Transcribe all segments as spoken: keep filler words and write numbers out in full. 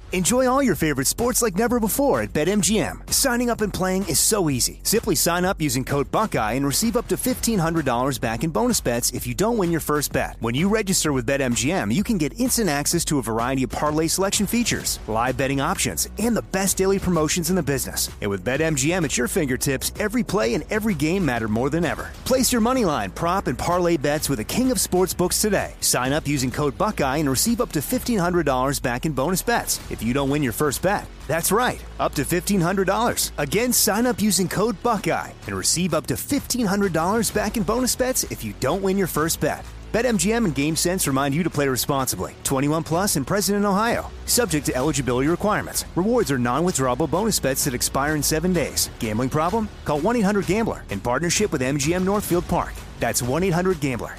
Enjoy all your favorite sports like never before at BetMGM. Signing up and playing is so easy. Simply sign up using code Buckeye and receive up to fifteen hundred dollars back in bonus bets if you don't win your first bet. When you register with BetMGM, you can get instant access to a variety of parlay selection features, live betting options, and the best daily promotions in the business. And with BetMGM at your fingertips, every play and every game matter more than ever. Place your moneyline, prop, and parlay bets with the king of sportsbooks today. Sign up using code Buckeye and receive up to fifteen hundred dollars back in bonus bets if you don't win your first bet. That's right, up to fifteen hundred dollars. Again, sign up using code Buckeye and receive up to fifteen hundred dollars back in bonus bets if you don't win your first bet. BetMGM and GameSense remind you to play responsibly. twenty-one plus and present in Ohio. Subject to eligibility requirements. Rewards are non-withdrawable bonus bets that expire in seven days. Gambling problem? Call one eight hundred gambler in partnership with M G M Northfield Park. That's one eight hundred gambler.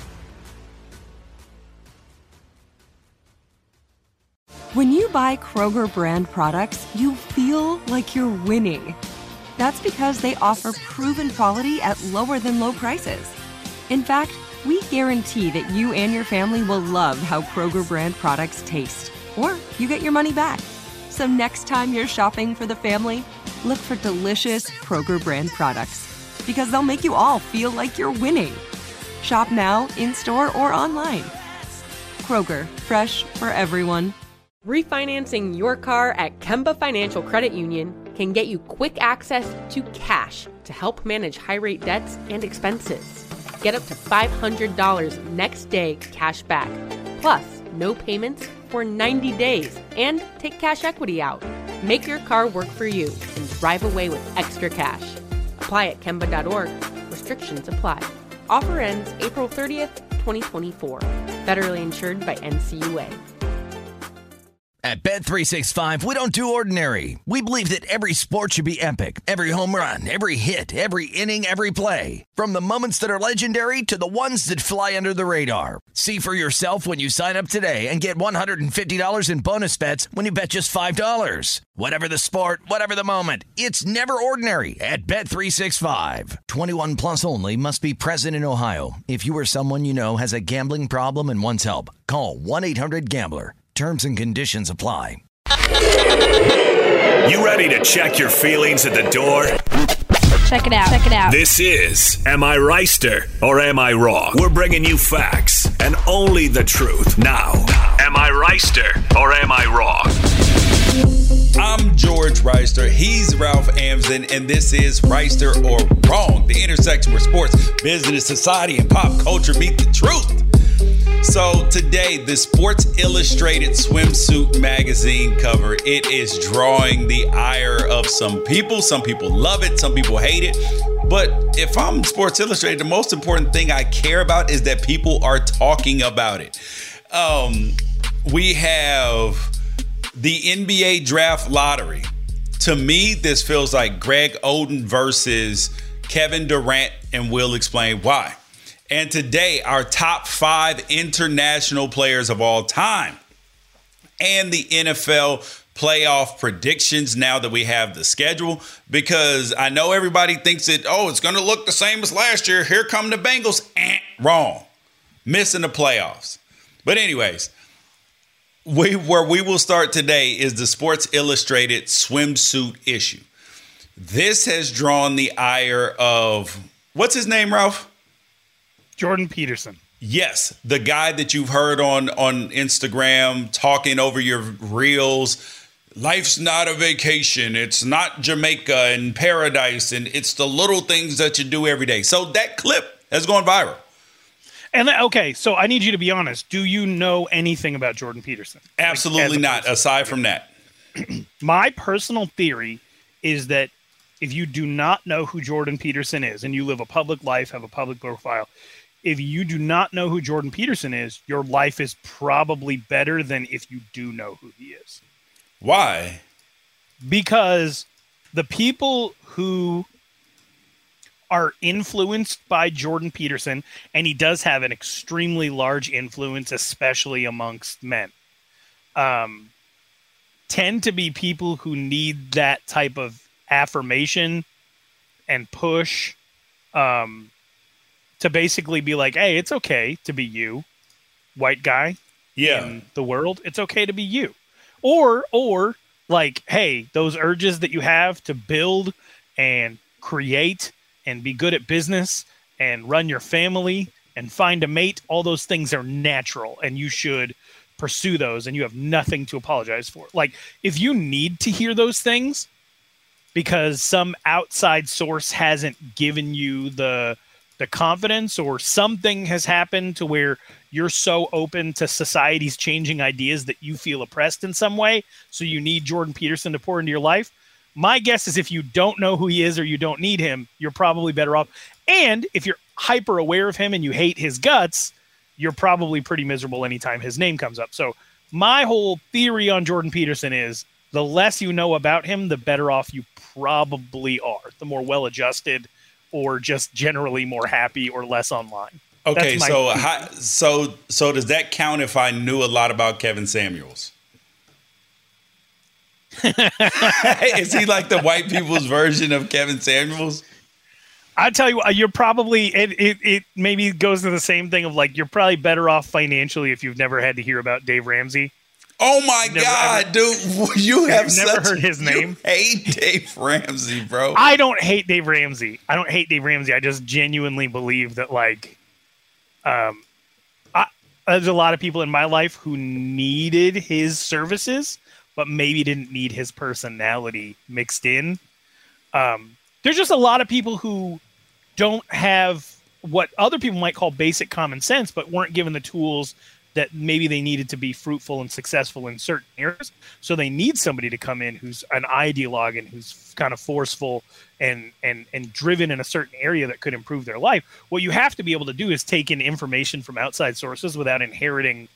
When you buy Kroger brand products, you feel like you're winning. That's because they offer proven quality at lower than low prices. In fact, we guarantee that you and your family will love how Kroger brand products taste, or you get your money back. So next time you're shopping for the family, look for delicious Kroger brand products, because they'll make you all feel like you're winning. Shop now, in-store, or online. Kroger, fresh for everyone. Refinancing your car at Kemba Financial Credit Union can get you quick access to cash to help manage high-rate debts and expenses. Get up to five hundred dollars next day cash back, plus no payments for ninety days, and take cash equity out. Make your car work for you and drive away with extra cash. Apply at Kemba dot org. Restrictions apply. Offer ends April thirtieth, twenty twenty-four. Federally insured by N C U A. At Bet three sixty-five, we don't do ordinary. We believe that every sport should be epic. Every home run, every hit, every inning, every play. From the moments that are legendary to the ones that fly under the radar. See for yourself when you sign up today and get one hundred fifty dollars in bonus bets when you bet just five dollars. Whatever the sport, whatever the moment, it's never ordinary at Bet three sixty-five. twenty-one plus only. Must be present in Ohio. If you or someone you know has a gambling problem and wants help, call one eight hundred gambler. Terms and conditions apply. You ready to check your feelings at the door? Check it out. Check it out. This is Am I Reister or Am I Wrong? We're bringing you facts and only the truth. Now, am I Reister or am I wrong? I'm George Reister. He's Ralph Amsden, and this is Reister or Wrong, the intersection where sports, business, society, and pop culture meet the truth. So today, the Sports Illustrated swimsuit magazine cover, it is drawing the ire of some people. Some people love it, some people hate it. But if I'm Sports Illustrated, the most important thing I care about is that people are talking about it. Um, we have the N B A draft lottery. To me, this feels like Greg Oden versus Kevin Durant, and we'll explain why. And today, our top five international players of all time and the N F L playoff predictions now that we have the schedule, because I know everybody thinks that, oh, it's going to look the same as last year. Here come the Bengals. Eh, wrong. Missing the playoffs. But anyways, we where we will start today is the Sports Illustrated swimsuit issue. This has drawn the ire of, what's his name, Ralph? Jordan Peterson. Yes, the guy that you've heard on, on Instagram talking over your reels. Life's not a vacation. It's not Jamaica and paradise. And it's the little things that you do every day. So that clip has gone viral. And okay, so I need you to be honest. Do you know anything about Jordan Peterson? Absolutely like, not, aside from that. My personal theory is that if you do not know who Jordan Peterson is and you live a public life, have a public profile, if you do not know who Jordan Peterson is, your life is probably better than if you do know who he is. Why? Because the people who are influenced by Jordan Peterson, and he does have an extremely large influence, especially amongst men, um, tend to be people who need that type of affirmation and push um, to basically be like, hey, it's okay to be you, white guy yeah. in the world. It's okay to be you. Or, or like, hey, those urges that you have to build and create and be good at business and run your family and find a mate, all those things are natural and you should pursue those and you have nothing to apologize for. Like, if you need to hear those things because some outside source hasn't given you the the confidence, or something has happened to where you're so open to society's changing ideas that you feel oppressed in some way, so you need Jordan Peterson to pour into your life, my guess is if you don't know who he is or you don't need him, you're probably better off. And if you're hyper aware of him and you hate his guts, you're probably pretty miserable anytime his name comes up. So my whole theory on Jordan Peterson is the less you know about him, the better off you probably are. The more well-adjusted or just generally more happy or less online. Okay, so how, so so does that count if I knew a lot about Kevin Samuels? Is he like the white people's version of Kevin Samuels? I tell you what, you're probably it, it. It maybe goes to the same thing of like you're probably better off financially if you've never had to hear about Dave Ramsey. Oh my never, God, ever, dude! You have never such, heard his name. You hate Dave Ramsey, bro. I don't hate Dave Ramsey. I don't hate Dave Ramsey. I just genuinely believe that like, um, I, there's a lot of people in my life who needed his services, but maybe didn't need his personality mixed in. Um, there's just a lot of people who don't have what other people might call basic common sense, but weren't given the tools that maybe they needed to be fruitful and successful in certain areas. So they need somebody to come in who's an ideologue and who's kind of forceful and, and, and driven in a certain area that could improve their life. What you have to be able to do is take in information from outside sources without inheriting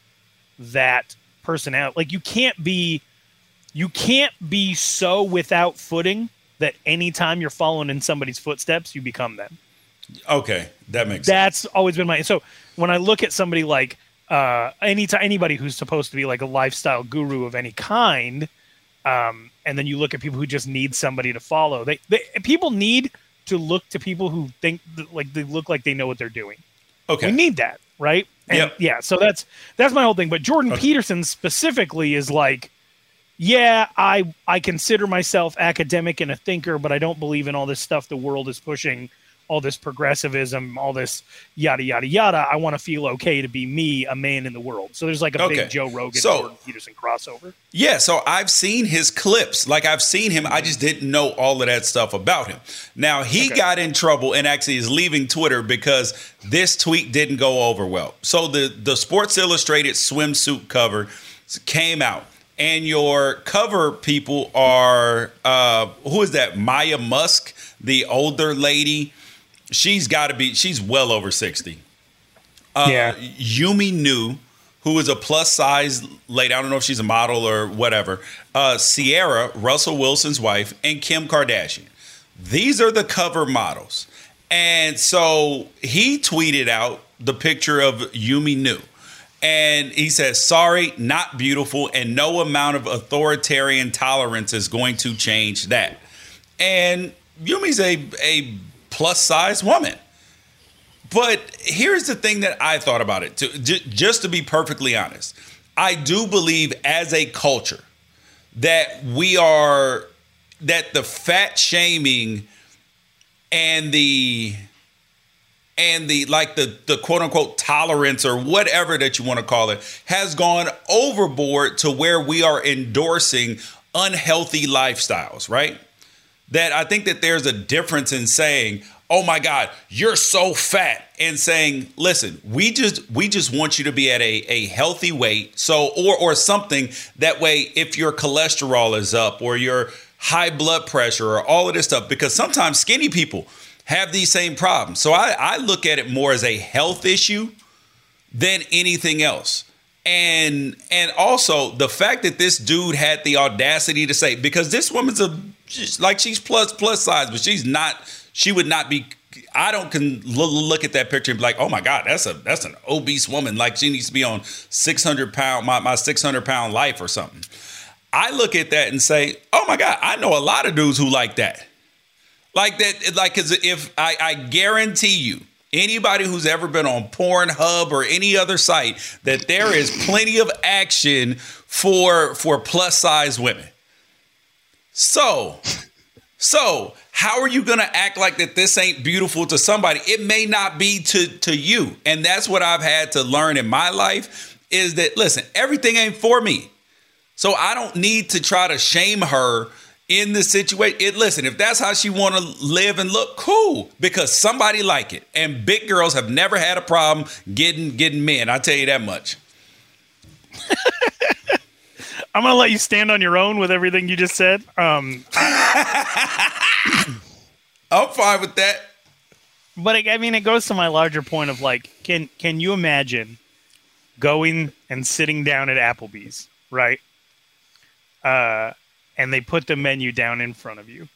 that personality. Like you can't be, you can't be so without footing that anytime you're following in somebody's footsteps, you become them. Okay. That makes That's sense. That's always been my, so when I look at somebody like, Uh, any t- anybody who's supposed to be like a lifestyle guru of any kind, um, and then you look at people who just need somebody to follow. They, they people need to look to people who think that, like they look like they know what they're doing. Okay, we need that, right? And yep. yeah. So that's that's my whole thing. But Jordan okay. Peterson specifically is like, yeah, I I consider myself academic and a thinker, but I don't believe in all this stuff the world is pushing. All this progressivism, all this yada, yada, yada. I want to feel okay to be me, a man in the world. So there's like a okay. big Joe Rogan, so, Jordan Peterson crossover. Yeah, so I've seen his clips. Like I've seen him. I just didn't know all of that stuff about him. Now, he okay. got in trouble and actually is leaving Twitter because this tweet didn't go over well. So the, the Sports Illustrated swimsuit cover came out. And your cover people are, uh, who is that? Maya Musk, the older lady. She's got to be, she's well over sixty. Uh, yeah. Yumi Nu, who is a plus size lady. I don't know if she's a model or whatever. Uh, Sierra, Russell Wilson's wife, and Kim Kardashian. These are the cover models. And so he tweeted out the picture of Yumi Nu. And he says, sorry, not beautiful, and no amount of authoritarian tolerance is going to change that. And Yumi's a, a plus-size woman. But here's the thing that I thought about it. To, j- just to be perfectly honest, I do believe as a culture that we are, that the fat shaming and the... and the like the, the quote unquote tolerance or whatever that you want to call it has gone overboard to where we are endorsing unhealthy lifestyles, right? That I think that there's a difference in saying, oh my God, you're so fat, and saying, listen, we just we just want you to be at a, a healthy weight. So or or something that way if your cholesterol is up or your high blood pressure or all of this stuff, because sometimes skinny people have these same problems. So I, I look at it more as a health issue than anything else. And and also the fact that this dude had the audacity to say, because this woman's a, like she's plus plus size, but she's not, she would not be, I don't can look at that picture and be like, oh my God, that's a that's an obese woman. Like she needs to be on six hundred pound, my, my six hundred pound life or something. I look at that and say, oh my God, I know a lot of dudes who like that. Like that, like, cause if I, I guarantee you, anybody who's ever been on Pornhub or any other site, that there is plenty of action for for plus size women. So, so how are you going to act like that this ain't beautiful to somebody? It may not be to, to you. And that's what I've had to learn in my life is that, listen, everything ain't for me. So I don't need to try to shame her in the situation. It, listen, if that's how she want to live and look, cool, because somebody like it. And big girls have never had a problem getting getting men. I'll tell you that much. I'm going to let you stand on your own with everything you just said. Um, I'm fine with that. But, I mean, it goes to my larger point of, like, can can you imagine going and sitting down at Applebee's, right? Uh, and they put the menu down in front of you.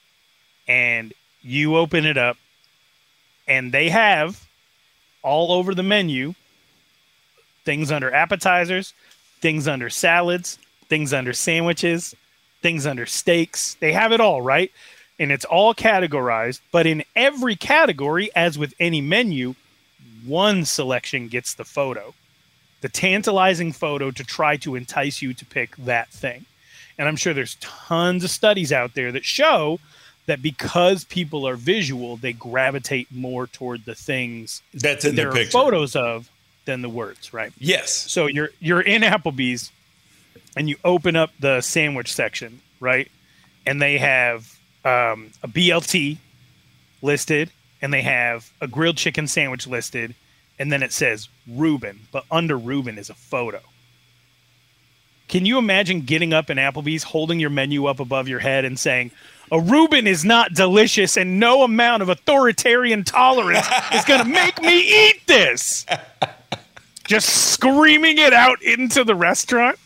And you open it up, and they have all over the menu things under appetizers, things under salads, things under sandwiches, things under steaks. They have it all, right? And it's all categorized. But in every category, as with any menu, one selection gets the photo. The tantalizing photo to try to entice you to pick that thing. And I'm sure there's tons of studies out there that show that because people are visual, they gravitate more toward the things that's in that the there picture. are photos of than the words, right? Yes. So you're you're in Applebee's and you open up the sandwich section, right? And they have um, a B L T listed, and they have a grilled chicken sandwich listed, and then it says Reuben, but under Reuben is a photo. Can you imagine getting up in Applebee's, holding your menu up above your head and saying, a Reuben is not delicious and no amount of authoritarian tolerance is going to make me eat this? Just screaming it out into the restaurant.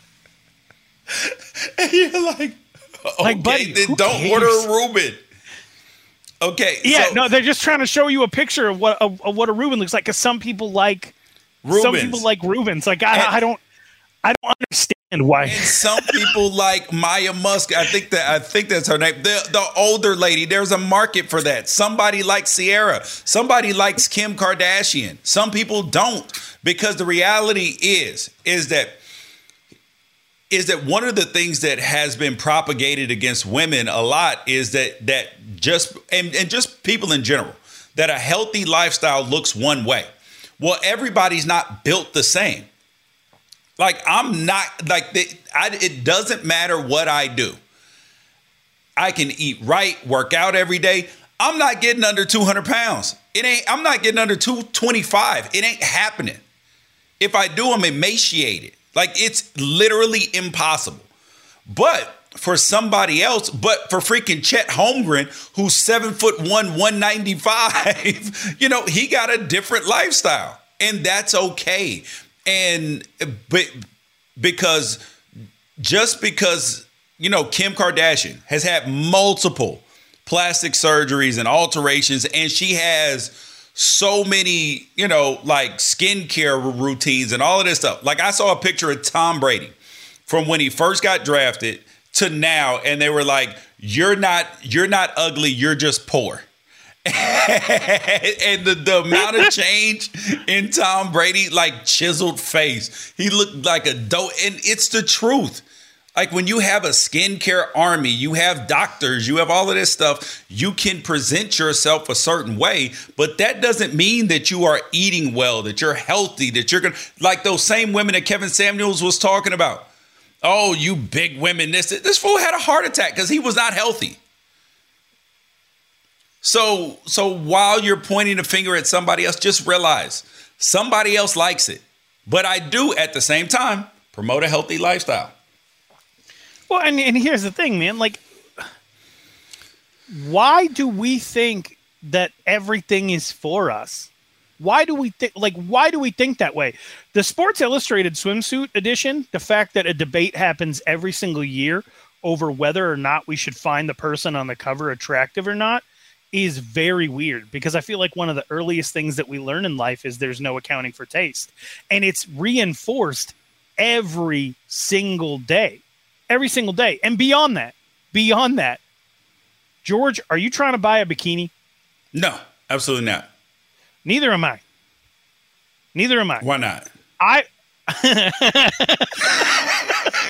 And you're like, okay, like, buddy, then who don't cares? order a Reuben. Okay. Yeah, so, no, they're just trying to show you a picture of what of, of what a Reuben looks like, because some people like Reubens. some people like Reubens. Like I, And- I don't I don't understand why. And some people like Maya Musk. I think that I think that's her name. The the older lady. There's a market for that. Somebody likes Sierra. Somebody likes Kim Kardashian. Some people don't, because the reality is is that is that one of the things that has been propagated against women a lot is that that just and, and just people in general, that a healthy lifestyle looks one way. Well, everybody's not built the same. Like, I'm not, like, the, I, it doesn't matter what I do. I can eat right, work out every day. I'm not getting under two hundred pounds. It ain't, I'm not getting under two twenty-five. It ain't happening. If I do, I'm emaciated. Like, it's literally impossible. But for somebody else, but for freaking Chet Holmgren, who's seven foot one, one ninety-five, you know, he got a different lifestyle, and that's okay. And but because just because, you know, Kim Kardashian has had multiple plastic surgeries and alterations, and she has so many, you know, like skincare routines and all of this stuff. Like, I saw a picture of Tom Brady from when he first got drafted to now, and they were like, you're not you're not ugly, you're just poor. And the, the amount of change in Tom Brady, like chiseled face, he looked like a dope. And it's the truth. Like, when you have a skincare army, you have doctors, you have all of this stuff, you can present yourself a certain way, but that doesn't mean that you are eating well, that you're healthy, that you're going to, like those same women that Kevin Samuels was talking about. Oh, you big women, this, this fool had a heart attack because he was not healthy. So, so while you're pointing a finger at somebody else, just realize somebody else likes it. But I do, at the same time, promote a healthy lifestyle. Well, and, and here's the thing, man. Like, why do we think that everything is for us? Why do we think, like, why do we think that way? The Sports Illustrated swimsuit edition, the fact that a debate happens every single year over whether or not we should find the person on the cover attractive or not, is very weird, because I feel like one of the earliest things that we learn in life is there's no accounting for taste. And it's reinforced every single day, every single day. And beyond that, beyond that, George, are you trying to buy a bikini? No, absolutely not. Neither am I. Neither am I. Why not? I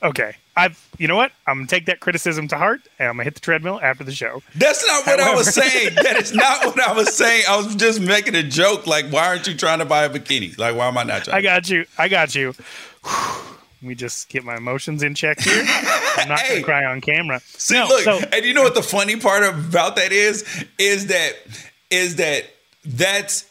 Okay. I've, you know what? I'm going to take that criticism to heart, and I'm going to hit the treadmill after the show. That's not what However, I was saying. That is not what I was saying. I was just making a joke. Like, why aren't you trying to buy a bikini? Like, why am I not trying? I got you. I got you. Let me just get my emotions in check here. I'm not hey, going to cry on camera. See, no, look, so, and you know what the funny part about that is? Is that, is that that's,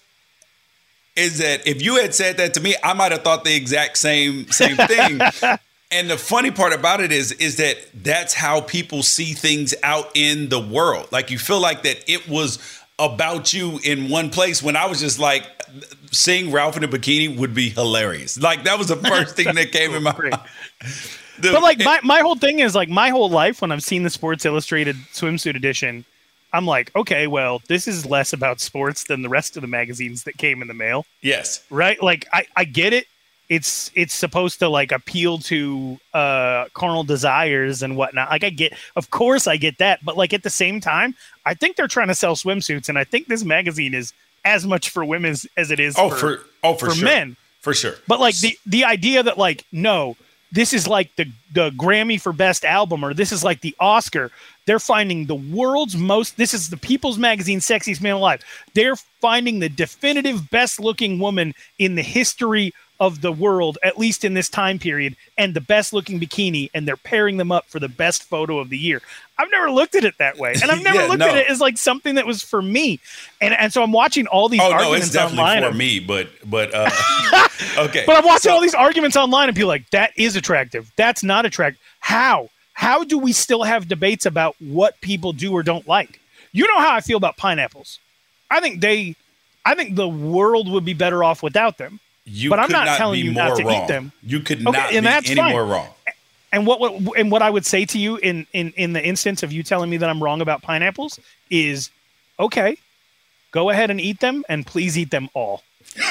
is that if you had said that to me, I might have thought the exact same same thing. And the funny part about it is, is that that's how people see things out in the world. Like, you feel like that it was about you in one place, when I was just like, seeing Ralph in a bikini would be hilarious. Like, that was the first thing that came in my mind. The, but like my, my whole thing is like my whole life when I've seen the Sports Illustrated swimsuit edition, I'm like, okay, well, this is less about sports than the rest of the magazines that came in the mail. Yes. Right? Like, I, I get it. It's it's supposed to like appeal to uh, carnal desires and whatnot. Like, I get, of course I get that. But like at the same time, I think they're trying to sell swimsuits. And I think this magazine is as much for women as it is oh, for, for, oh, for, for sure. men. For sure. But like the, the idea that like, no, this is like the, the Grammy for best album, or this is like the Oscar. They're finding the world's most, this is the People's Magazine Sexiest Man Alive. They're finding the definitive best looking woman in the history of the world, at least in this time period, and the best looking bikini, and they're pairing them up for the best photo of the year. I've never looked at it that way. And I've never yeah, looked no. at it as like something that was for me. And and so I'm watching all these oh, arguments no, it's definitely online. for of, me, but, but, uh, okay. But I'm watching so, all these arguments online and be like, that is attractive. That's not attractive. How? How do we still have debates about what people do or don't like? You know how I feel about pineapples. I think they, I think the world would be better off without them. You but I'm not, not telling you not to wrong. eat them. You could okay, not and be that's any fine. more wrong. And what, what and what I would say to you in, in, in the instance of you telling me that I'm wrong about pineapples is, okay, go ahead and eat them, and please eat them all.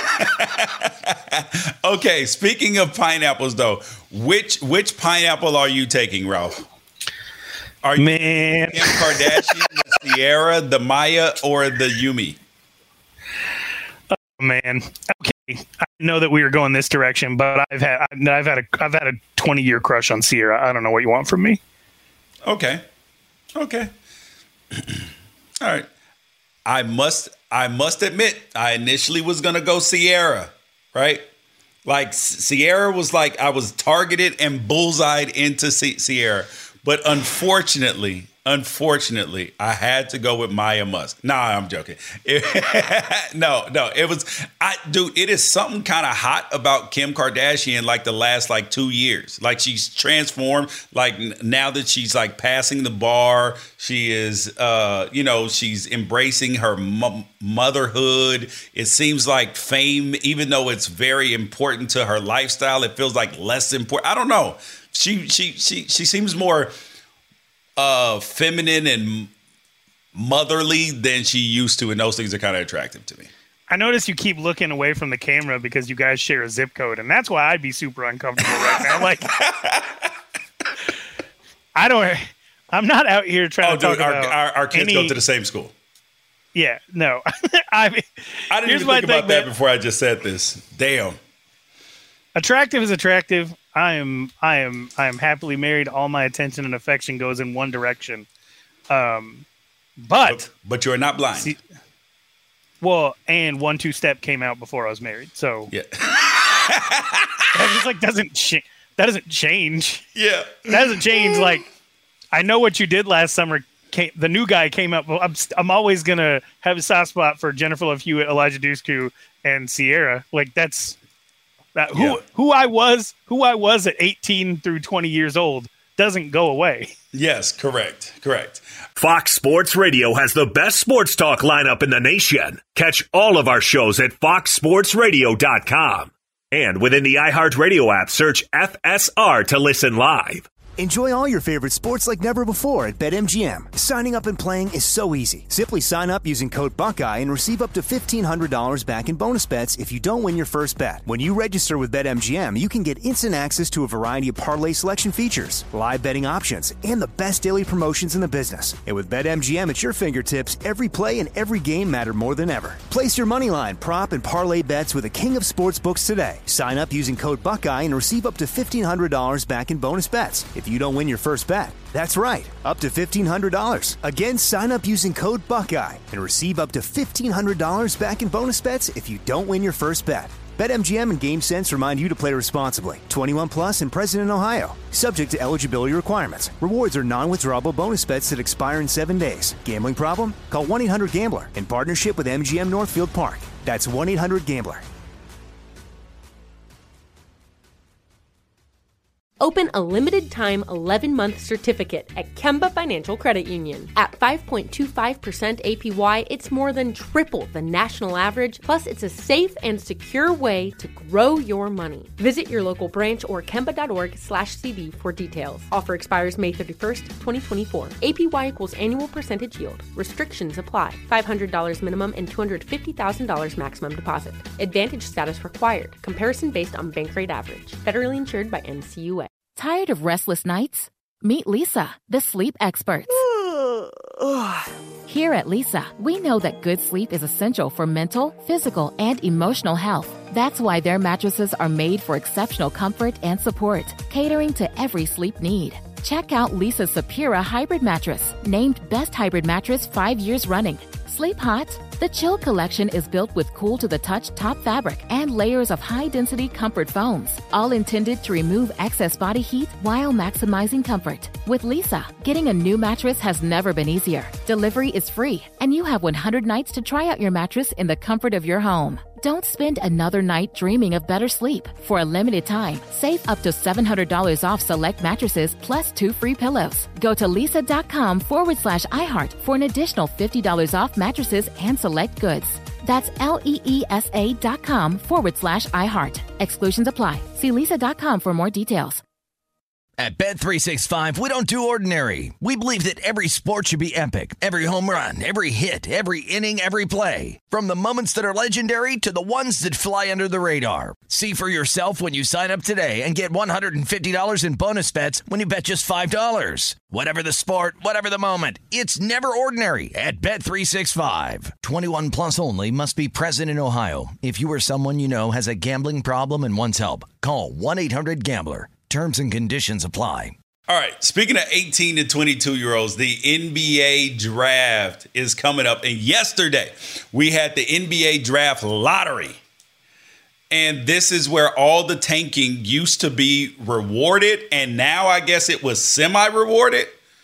Okay, speaking of pineapples, though, which which pineapple are you taking, Ralph? Are you Man. Kim Kardashian, the Sierra, the Maya, or the Yumi? Oh, man. Okay, I know that we were going this direction, but I've had I've had a I've had a twenty year crush on Sierra. I don't know what you want from me. Okay, okay, all right. I must I must admit, I initially was gonna go Sierra, right? Like Sierra was like I was targeted and bullseyed into C- Sierra, but unfortunately. Unfortunately, I had to go with Maya Musk. Nah, I'm joking. It, no, no, it was, I, dude, it is something kind of hot about Kim Kardashian like the last like two years. Like she's transformed. Like now that she's like passing the bar, she is, uh, you know, she's embracing her mo- motherhood. It seems like fame, even though it's very important to her lifestyle, it feels like less important. I don't know. She, she, she, she seems more Uh, feminine and motherly than she used to, and those things are kind of attractive to me. I notice you keep looking away from the camera because you guys share a zip code, and that's why I'd be super uncomfortable right now. Like, I don't, I'm not out here trying oh, to talk dude, our, about our, our kids any, go to the same school. Yeah, no. I mean, I didn't even think about that before I just said this. Damn. Attractive is attractive. I am, I am, I am happily married. All my attention and affection goes in one direction. Um, but, but, but you're not blind. See, well, and One Two Step came out before I was married, so yeah, that just like doesn't cha- that doesn't change. Yeah, that doesn't change. Like, I know what you did last summer. Came, the new guy came out. I'm, I'm always gonna have a soft spot for Jennifer Love Hewitt, Elijah Dushku, and Sierra. Like that's. That, who yeah. who I was who I was at eighteen through twenty years old doesn't go away. Yes, correct, correct. Fox Sports Radio has the best sports talk lineup in the nation. Catch all of our shows at fox sports radio dot com. And within the iHeartRadio app, search F S R to listen live. Enjoy all your favorite sports like never before at BetMGM. Signing up and playing is so easy. Simply sign up using code Buckeye and receive up to fifteen hundred dollars back in bonus bets if you don't win your first bet. When you register with BetMGM, you can get instant access to a variety of parlay selection features, live betting options, and the best daily promotions in the business. And with BetMGM at your fingertips, every play and every game matter more than ever. Place your moneyline, prop, and parlay bets with the king of sportsbooks today. Sign up using code Buckeye and receive up to fifteen hundred dollars back in bonus bets if you don't win your first bet. That's right, up to fifteen hundred dollars. Again, sign up using code Buckeye and receive up to fifteen hundred dollars back in bonus bets if you don't win your first bet. BetMGM and GameSense remind you to play responsibly. twenty-one plus and present in Ohio. Subject to eligibility requirements. Rewards are non-withdrawable bonus bets that expire in seven days. Gambling problem? Call one eight hundred gambler in partnership with M G M Northfield Park. That's one eight hundred gambler. Open a limited-time eleven-month certificate at Kemba Financial Credit Union. At five point two five percent A P Y, it's more than triple the national average, plus it's a safe and secure way to grow your money. Visit your local branch or kemba.org slash CD for details. Offer expires May thirty-first, twenty twenty-four. A P Y equals annual percentage yield. Restrictions apply. five hundred dollars minimum and two hundred fifty thousand dollars maximum deposit. Advantage status required. Comparison based on bank rate average. Federally insured by N C U A. Tired of restless nights? Meet Leesa, the sleep experts. Here at Leesa, we know that good sleep is essential for mental, physical, and emotional health. That's why their mattresses are made for exceptional comfort and support, catering to every sleep need. Check out Leesa's Sapira Hybrid Mattress, named Best Hybrid Mattress five years running. Sleep hot? The Chill Collection is built with cool-to-the-touch top fabric and layers of high-density comfort foams, all intended to remove excess body heat while maximizing comfort. With Leesa, getting a new mattress has never been easier. Delivery is free, and you have one hundred nights to try out your mattress in the comfort of your home. Don't spend another night dreaming of better sleep. For a limited time, save up to seven hundred dollars off select mattresses plus two free pillows. Go to leesa.com forward slash iHeart for an additional fifty dollars off mattresses and select goods. That's L-E-E-S-A dot com forward slash iHeart. Exclusions apply. See leesa dot com for more details. At Bet three sixty-five, we don't do ordinary. We believe that every sport should be epic. Every home run, every hit, every inning, every play. From the moments that are legendary to the ones that fly under the radar. See for yourself when you sign up today and get one hundred fifty dollars in bonus bets when you bet just five dollars. Whatever the sport, whatever the moment, it's never ordinary at Bet three sixty-five. twenty-one plus only. Must be present in Ohio. If you or someone you know has a gambling problem and wants help, call one eight hundred gambler. Terms and conditions apply. All right. Speaking of eighteen to twenty-two year olds, the N B A draft is coming up. And yesterday we had the N B A draft lottery. And this is where all the tanking used to be rewarded. And now I guess it was semi-rewarded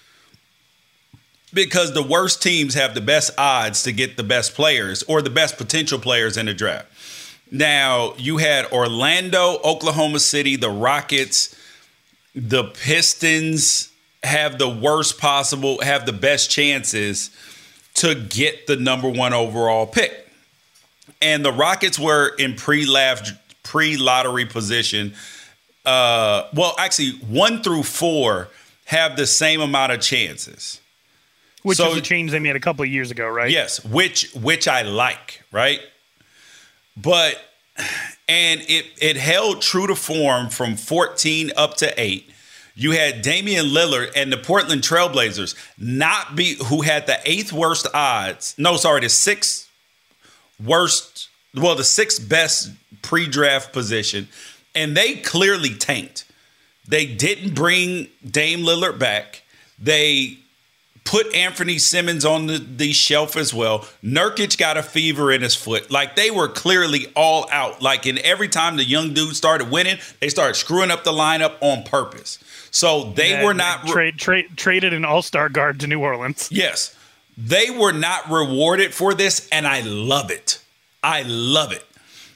because the worst teams have the best odds to get the best players or the best potential players in the draft. Now, you had Orlando, Oklahoma City, the Rockets, the Pistons have the worst possible, have the best chances to get the number one overall pick. And the Rockets were in pre-lottery position. Uh, well, actually, one through four have the same amount of chances. Which so, is a change they made a couple of years ago, right? Yes, which which I like, right? But, and it, it held true to form from fourteen up to eight. You had Damian Lillard and the Portland Trailblazers not be, who had the eighth worst odds. No, sorry, the sixth worst, well, the sixth best pre-draft position. And they clearly tanked. They didn't bring Dame Lillard back. They put Anthony Simmons on the, the shelf as well. Nurkic got a fever in his foot. Like, they were clearly all out. Like, in every time the young dudes started winning, they started screwing up the lineup on purpose. So they yeah, were not trade, trade, traded an all-star guard to New Orleans. Yes. They were not rewarded for this, and I love it. I love it.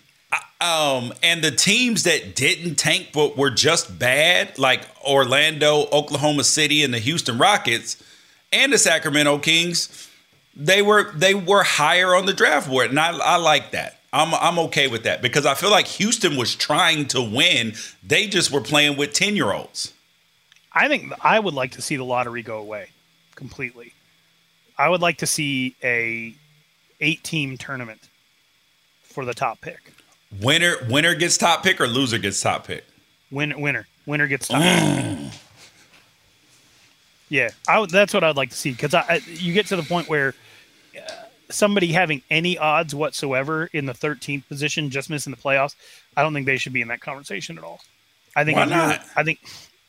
Um, and the teams that didn't tank but were just bad, like Orlando, Oklahoma City, and the Houston Rockets, and the Sacramento Kings, they were they were higher on the draft board, and I, I like that. I'm I'm okay with that because I feel like Houston was trying to win. They just were playing with ten-year-olds. I think I would like to see the lottery go away completely. I would like to see a eight-team tournament for the top pick. Winner winner gets top pick or loser gets top pick? Win, winner. Winner gets top pick. Yeah, I would, that's what I'd like to see because I, I, you get to the point where uh, somebody having any odds whatsoever in the thirteenth position, just missing the playoffs, I don't think they should be in that conversation at all. I think. Why not? I think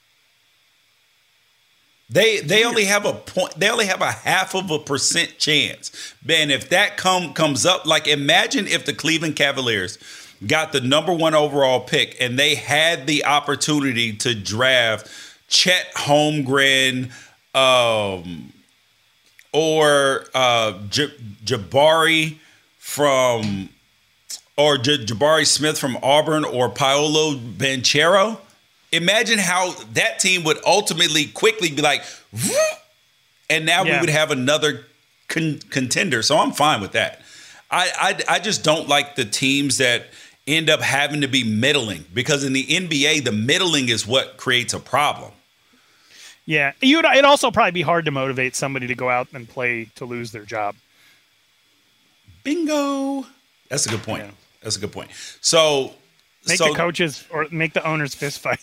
they they only have a point. They only have a half of a percent chance. Man, if that come comes up, like imagine if the Cleveland Cavaliers got the number one overall pick and they had the opportunity to draft Chet Holmgren. Um, or uh, J- Jabari from, or J- Jabari Smith from Auburn, or Paolo Banchero. Imagine how that team would ultimately quickly be like, whoop, and now yeah. we would have another con- contender. So I'm fine with that. I, I I just don't like the teams that end up having to be middling, because in the N B A, the middling is what creates a problem. Yeah, you'd, it'd also probably be hard to motivate somebody to go out and play to lose their job. Bingo. That's a good point. Yeah. That's a good point. So make so, the coaches or make the owners fist fight.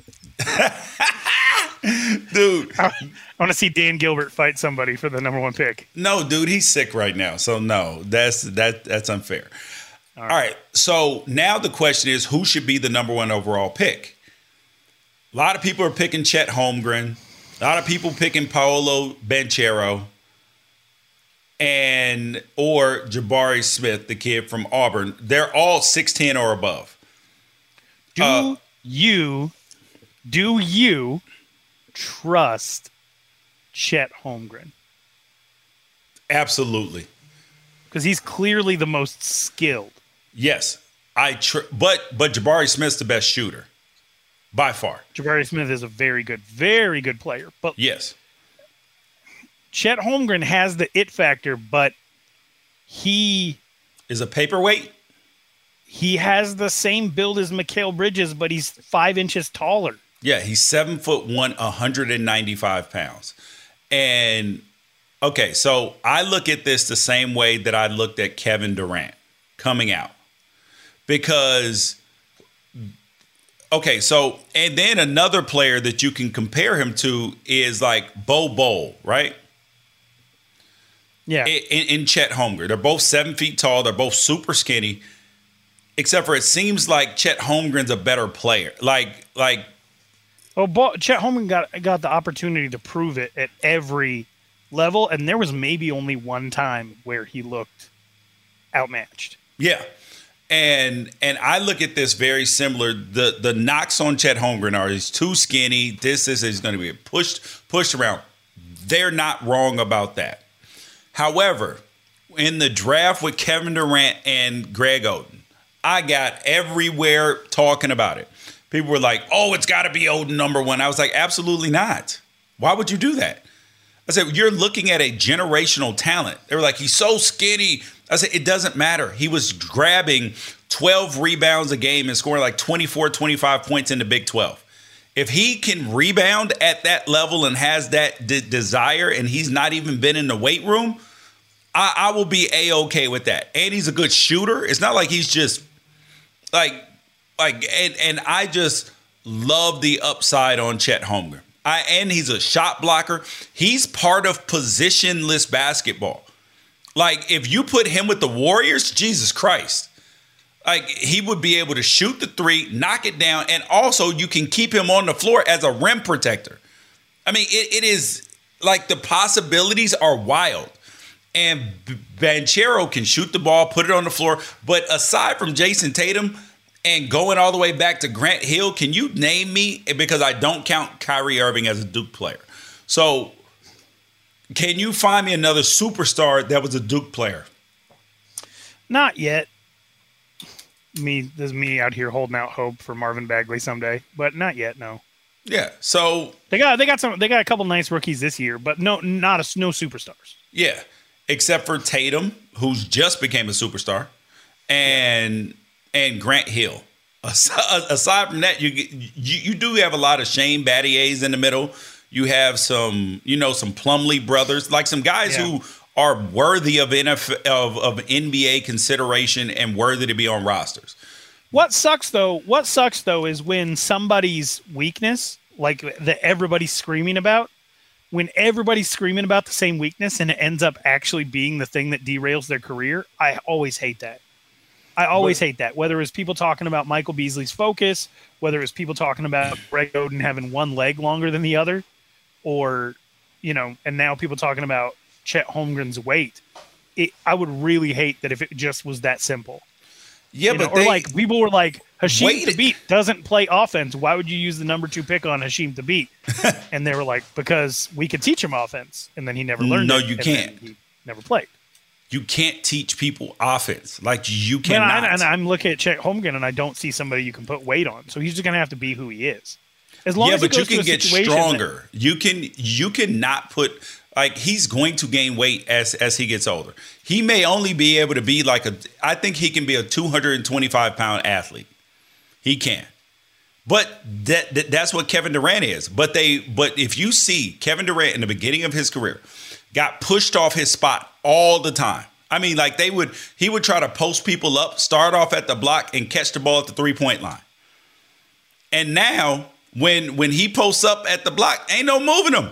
Dude, I, I want to see Dan Gilbert fight somebody for the number one pick. No, dude, he's sick right now. So no, that's that that's unfair. All right. All right. So now the question is, who should be the number one overall pick? A lot of people are picking Chet Holmgren. A lot of people picking Paolo Banchero and or Jabari Smith, the kid from Auburn. They're all six ten or above. Do uh, you do you trust Chet Holmgren? Absolutely. Because he's clearly the most skilled. Yes. I tr- but but Jabari Smith's the best shooter. By far. Jabari Smith is a very good, very good player. But yes. Chet Holmgren has the it factor, but he is a paperweight. He has the same build as Mikal Bridges, but he's five inches taller. Yeah, he's seven foot one, one hundred ninety-five pounds. And okay, so I look at this the same way that I looked at Kevin Durant coming out. Because okay, so, and then another player that you can compare him to is like Bo Bowl, right? Yeah. In, in Chet Holmgren. They're both seven feet tall. They're both super skinny, except for it seems like Chet Holmgren's a better player. Like, like. Well, Bo, Chet Holmgren got, got the opportunity to prove it at every level, and there was maybe only one time where he looked outmatched. Yeah. And and I look at this very similar. The the knocks on Chet Holmgren are he's too skinny. This is he's going to be pushed pushed around. They're not wrong about that. However, in the draft with Kevin Durant and Greg Oden, I got everywhere talking about it. People were like, "Oh, it's got to be Oden number one." I was like, "Absolutely not. Why would you do that?" I said, "You're looking at a generational talent." They were like, "He's so skinny." I said, it doesn't matter. He was grabbing twelve rebounds a game and scoring like twenty-four, twenty-five points in the Big twelve. If he can rebound at that level and has that de- desire and he's not even been in the weight room, I, I will be A-okay with that. And he's a good shooter. It's not like he's just like, like, and, and I just love the upside on Chet Holmgren. I, and he's a shot blocker. He's part of positionless basketball. Like, if you put him with the Warriors, Jesus Christ. Like, he would be able to shoot the three, knock it down, and also you can keep him on the floor as a rim protector. I mean, it, it is, like, the possibilities are wild. And Banchero can shoot the ball, put it on the floor. But aside from Jason Tatum and going all the way back to Grant Hill, can you name me, because I don't count Kyrie Irving as a Duke player. So, can you find me another superstar that was a Duke player? Not yet. Me, this is me out here holding out hope for Marvin Bagley someday, but not yet. No. Yeah. So they got they got some they got a couple nice rookies this year, but no, not a no superstars. Yeah, except for Tatum, who's just became a superstar, and and Grant Hill. aside from that, you, you you do have a lot of Shane Battier's in the middle. You have some, you know, some Plumlee brothers, like some guys yeah. who are worthy of N F L, of, of N B A consideration and worthy to be on rosters. What sucks though? What sucks though is when somebody's weakness, like that everybody's screaming about, when everybody's screaming about the same weakness and it ends up actually being the thing that derails their career. I always hate that. I always but, hate that. Whether it was people talking about Michael Beasley's focus, whether it was people talking about Greg Oden having one leg longer than the other, or, you know, and now people talking about Chet Holmgren's weight. It, I would really hate that if it just was that simple. Yeah, you but know, they, or like people were like, Hasheem wait. Thabeet doesn't play offense. Why would you use the number two pick on Hasheem Thabeet? And they were like, because we could teach him offense, and then he never learned. No, it, you and can't. He never played. You can't teach people offense. Like you cannot. And, I, and I'm looking at Chet Holmgren, and I don't see somebody you can put weight on. So he's just gonna have to be who he is. As long yeah, as he but you goes can to a get situation stronger. That, you can you can not put like he's going to gain weight as as he gets older. He may only be able to be like a. I think he can be a two hundred twenty-five pound athlete. He can, but that, that that's what Kevin Durant is. But they but if you see Kevin Durant in the beginning of his career, got pushed off his spot all the time. I mean, like they would he would try to post people up, start off at the block, and catch the ball at the three point line. And now. When when he posts up at the block, ain't no moving him.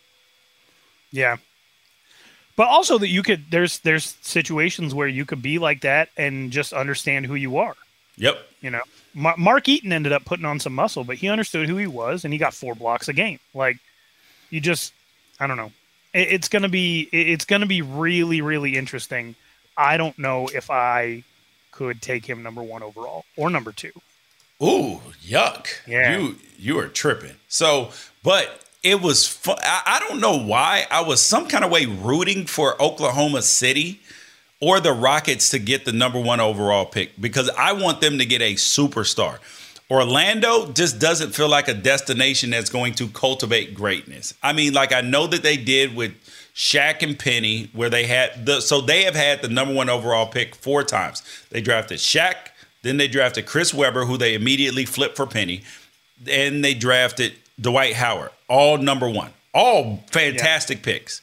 Yeah. But also that you could there's there's situations where you could be like that and just understand who you are. Yep. You know, Ma- Mark Eaton ended up putting on some muscle, but he understood who he was and he got four blocks a game. Like you just I don't know. It, it's going to be it, it's going to be really really interesting. I don't know if I could take him number one overall or number two. Ooh, yuck. Yeah. You you are tripping. So, but it was fun. I, I don't know why. I was some kind of way rooting for Oklahoma City or the Rockets to get the number one overall pick because I want them to get a superstar. Orlando just doesn't feel like a destination that's going to cultivate greatness. I mean, like I know that they did with Shaq and Penny, where they had the so they have had the number one overall pick four times. They drafted Shaq. Then they drafted Chris Webber, who they immediately flipped for Penny. And they drafted Dwight Howard, all number one. All fantastic yeah. picks.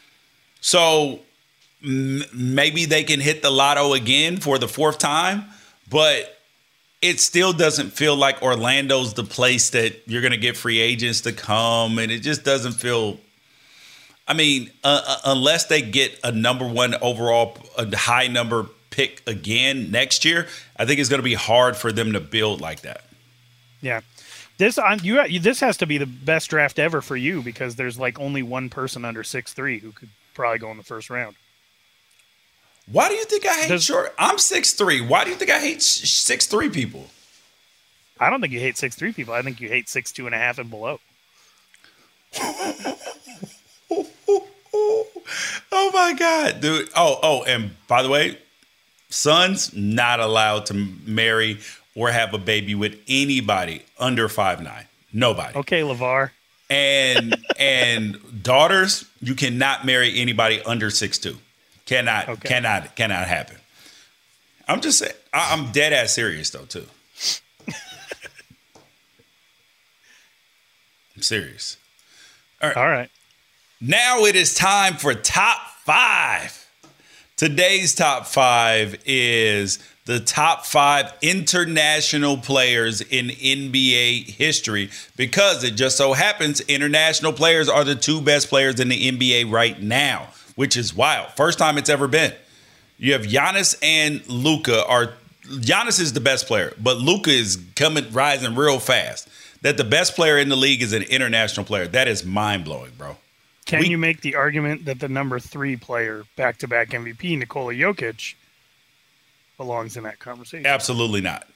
So m- maybe they can hit the lotto again for the fourth time, but it still doesn't feel like Orlando's the place that you're going to get free agents to come. And it just doesn't feel – I mean, uh, uh, unless they get a number one overall, a high number pick again next year, I think it's going to be hard for them to build like that. Yeah. This I'm, you, you this has to be the best draft ever for you because there's like only one person under six three who could probably go in the first round. Why do you think I hate Does, short? I'm six three. Why do you think I hate six three people? I don't think you hate six three people. I think you hate six two and a half and below. Oh my God, dude. Oh, oh, and by the way, sons not allowed to marry or have a baby with anybody under five nine. Nobody. Okay, LeVar. And and daughters, you cannot marry anybody under six two. Cannot, okay. cannot, cannot happen. I'm just saying. I, I'm dead ass serious though too. I'm serious. All right. All right. Now it is time for top five. Today's top five is the top five international players in N B A history because it just so happens international players are the two best players in the N B A right now, which is wild. First time it's ever been. You have Giannis and Luka. Are Giannis is the best player, but Luka is coming, rising real fast. That the best player in the league is an international player. That is mind-blowing, bro. Can we, you make the argument that the number three player, back-to-back M V P, Nikola Jokic, belongs in that conversation? Absolutely not.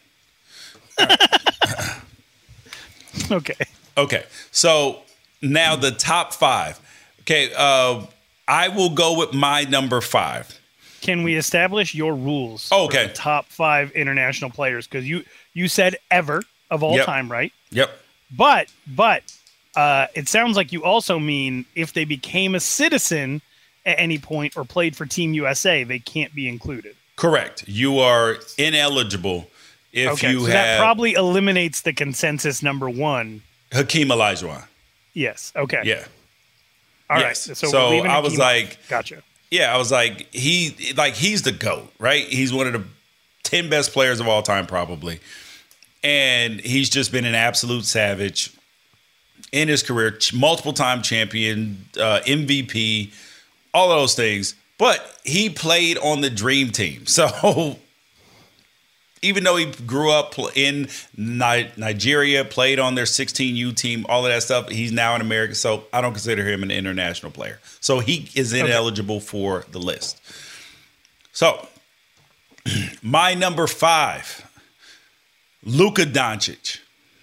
Okay. Okay. So now the top five. Okay. Uh, I will go with my number five. Can we establish your rules? Oh, okay. For the top five international players, because you you said ever of all yep. time, right? Yep. But but. Uh, it sounds like you also mean if they became a citizen at any point or played for Team U S A, they can't be included. Correct. You are ineligible If okay, you so have that probably eliminates the consensus number one. Hakeem Olajuwon. Yes. Okay. Yeah. All yes. right. So, so we're leaving I was Hakeem like, off. Gotcha. Yeah, I was like, he like he's the GOAT, right? He's one of the ten best players of all time, probably. And he's just been an absolute savage in his career, multiple time champion, uh, M V P, all of those things. But he played on the dream team. So even though he grew up in Ni- Nigeria, played on their sixteen U team, all of that stuff, he's now in America. So I don't consider him an international player. So he is ineligible okay. for the list. So my number five, Luka Doncic.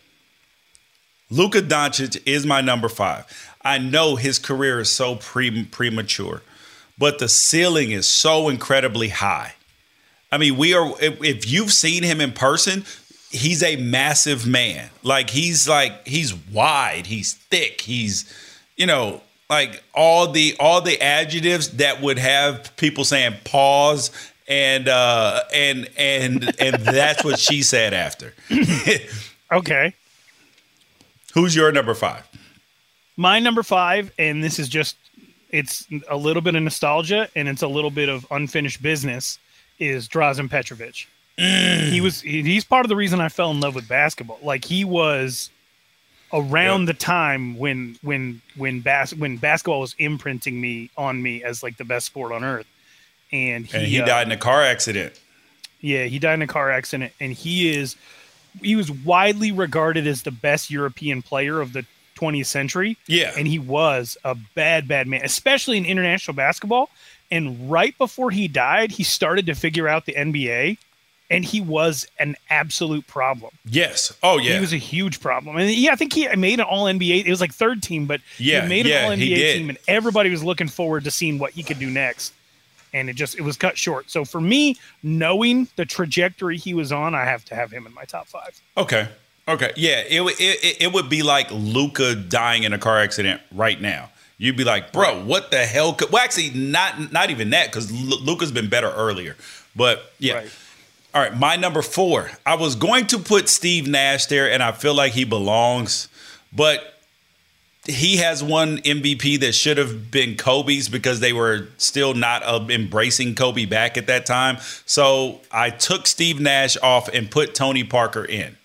Luka Doncic is my number five. I know his career is so pre- premature, but the ceiling is so incredibly high. I mean, we are. If, if you've seen him in person, he's a massive man. Like he's like he's wide, he's thick, he's you know like all the all the adjectives that would have people saying pause and uh, and and and that's what she said after. Okay. Who's your number five? My number five, and this is just, it's a little bit of nostalgia and it's a little bit of unfinished business, is Drazen Petrovic. Mm. He was, he's part of the reason I fell in love with basketball. Like he was around yep. the time when, when, when, bas- when basketball was imprinting me on me as like the best sport on earth. And he, and he uh, died in a car accident. Yeah, he died in a car accident, and he is, he was widely regarded as the best European player of the twentieth century. Yeah. And he was a bad, bad man, especially in international basketball. And right before he died, he started to figure out the N B A, and he was an absolute problem. Yes. Oh, yeah. He was a huge problem. And yeah, I think he made an all N B A. It was like third team, but yeah, he made an yeah, all N B A team, and everybody was looking forward to seeing what he could do next. And it just, it was cut short. So for me, knowing the trajectory he was on, I have to have him in my top five. Okay. Okay. Yeah. It, it, it would be like Luka dying in a car accident right now. You'd be like, bro, what the hell? Could, well, actually, not not even that, because Luka's been better earlier. But yeah. Right. All right. My number four. I was going to put Steve Nash there, and I feel like he belongs. But he has one M V P that should have been Kobe's, because they were still not uh, embracing Kobe back at that time. So I took Steve Nash off and put Tony Parker in.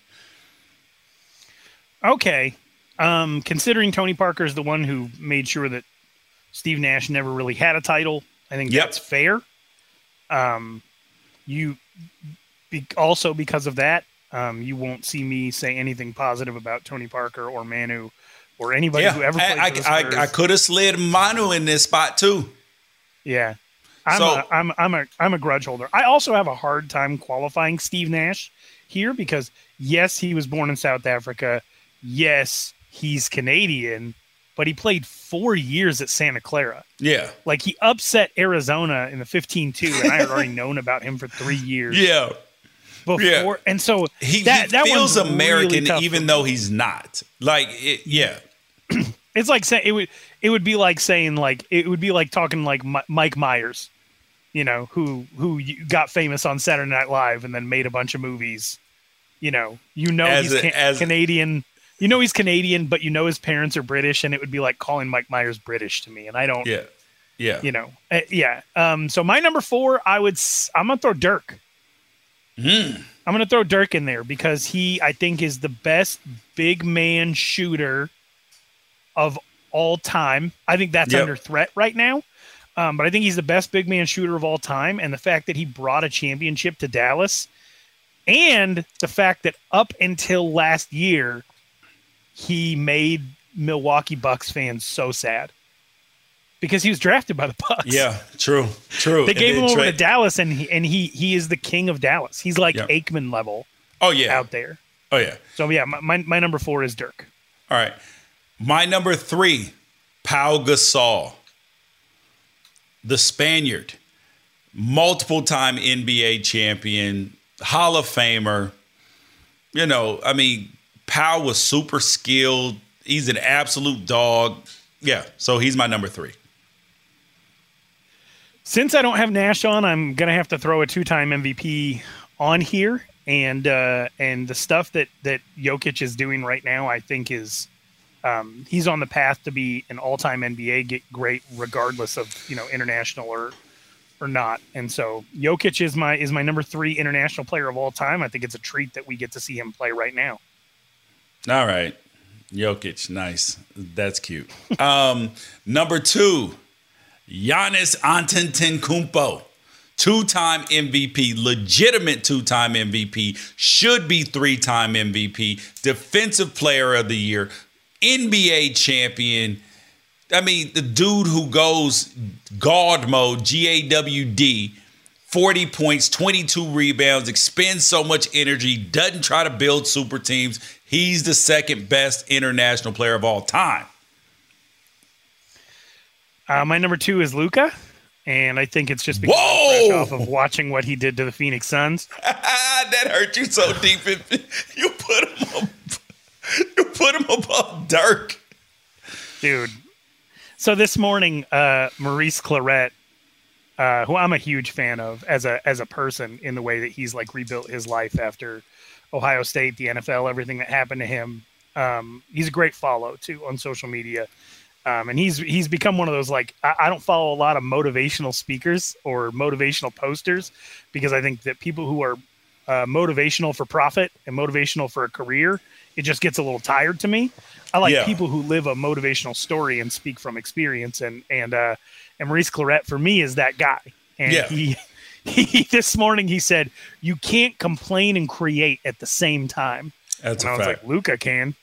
Okay. Um, considering Tony Parker is the one who made sure that Steve Nash never really had a title, I think yep. that's fair. Um, you be, also, because of that, um, you won't see me say anything positive about Tony Parker or Manu or anybody yeah, who ever played I, for the I, Spurs. I, I could have slid Manu in this spot too. Yeah, I'm so, a, I'm I'm a I'm a grudge holder. I also have a hard time qualifying Steve Nash here because yes, he was born in South Africa. Yes, he's Canadian, but he played four years at Santa Clara. Yeah, like he upset Arizona in the fifteen two, and I had already known about him for three years. Yeah. Before yeah. and so he, that, he that feels American really even though he's not. Like it, yeah. It's like saying it would it would be like saying like it would be like talking like M- Mike Myers, you know, who who got famous on Saturday Night Live and then made a bunch of movies. You know, you know as he's a, ca- as Canadian. You know he's Canadian, but you know his parents are British, and it would be like calling Mike Myers British to me, and I don't. Yeah, yeah. You know, uh, yeah. Um. So my number four, I would. I'm gonna throw Dirk. Mm. I'm gonna throw Dirk in there because he, I think, is the best big man shooter of all time. I think that's yep. under threat right now. Um, but I think he's the best big man shooter of all time. And the fact that he brought a championship to Dallas, and the fact that up until last year, he made Milwaukee Bucks fans so sad because he was drafted by the Bucks. Yeah, true, true. They gave him over tra- to Dallas, and he, and he he is the king of Dallas. He's like yep. Aikman level. Oh yeah, out there. Oh yeah. So yeah, my my, my number four is Dirk. All right. My number three, Pau Gasol, the Spaniard, multiple-time N B A champion, Hall of Famer. You know, I mean, Pau was super skilled. He's an absolute dog. Yeah, so he's my number three. Since I don't have Nash on, I'm going to have to throw a two-time M V P on here. And uh, and the stuff that, that Jokic is doing right now, I think is um, he's on the path to be an all-time N B A great, regardless of, you know, international or or not. And so Jokic is my is my number three international player of all time. I think it's a treat that we get to see him play right now. All right, Jokic, nice. That's cute. um, number two, Giannis Antetokounmpo. Two-time M V P, legitimate two-time M V P, should be three-time M V P, Defensive Player of the Year, N B A champion. I mean, the dude who goes God mode, G A W D, forty points, twenty-two rebounds, expends so much energy, doesn't try to build super teams. He's the second best international player of all time. Uh, my number two is Luka. And I think it's just because I'm fresh off of watching what he did to the Phoenix Suns. That hurt you so deep. You put him up, you put him above Dirk. Dude. So this morning, uh, Maurice Claret, uh, who I'm a huge fan of as a as a person in the way that he's like rebuilt his life after Ohio State, the N F L, everything that happened to him. Um, he's a great follow, too, on social media. Um, and he's he's become one of those, like, I, I don't follow a lot of motivational speakers or motivational posters because I think that people who are uh, motivational for profit and motivational for a career, it just gets a little tired to me. I like yeah. people who live a motivational story and speak from experience. And and uh, and Maurice Claret, for me, is that guy. And yeah. he, he this morning, he said, you can't complain and create at the same time. That's and a I was fact. like, Luka can.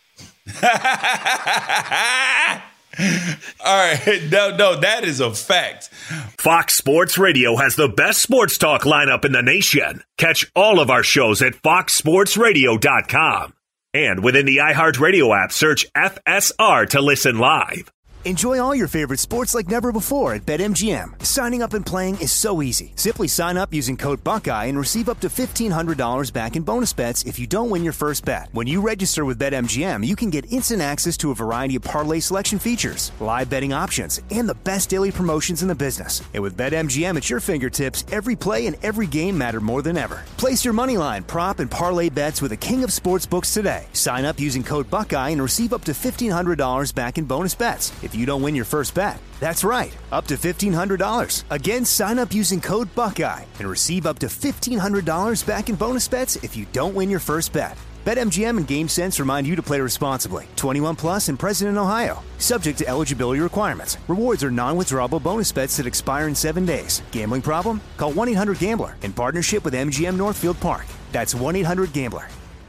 All right. No, no, that is a fact. Fox Sports Radio has the best sports talk lineup in the nation. Catch all of our shows at fox sports radio dot com. And within the iHeartRadio app, search F S R to listen live. Enjoy all your favorite sports like never before at BetMGM. Signing up and playing is so easy. Simply sign up using code Buckeye and receive up to fifteen hundred dollars back in bonus bets if you don't win your first bet. When you register with BetMGM, you can get instant access to a variety of parlay selection features, live betting options, and the best daily promotions in the business. And with BetMGM at your fingertips, every play and every game matter more than ever. Place your moneyline, prop, and parlay bets with the king of sportsbooks today. Sign up using code Buckeye and receive up to fifteen hundred dollars back in bonus bets if you don't win your first bet. That's right, up to fifteen hundred dollars. Again, sign up using code Buckeye and receive up to fifteen hundred dollars back in bonus bets if you don't win your first bet. BetMGM and GameSense remind you to play responsibly. twenty-one plus and present in Ohio. Subject to eligibility requirements. Rewards are non-withdrawable bonus bets that expire in seven days. Gambling problem? Call one eight hundred gambler in partnership with M G M Northfield Park. That's one eight hundred gambler.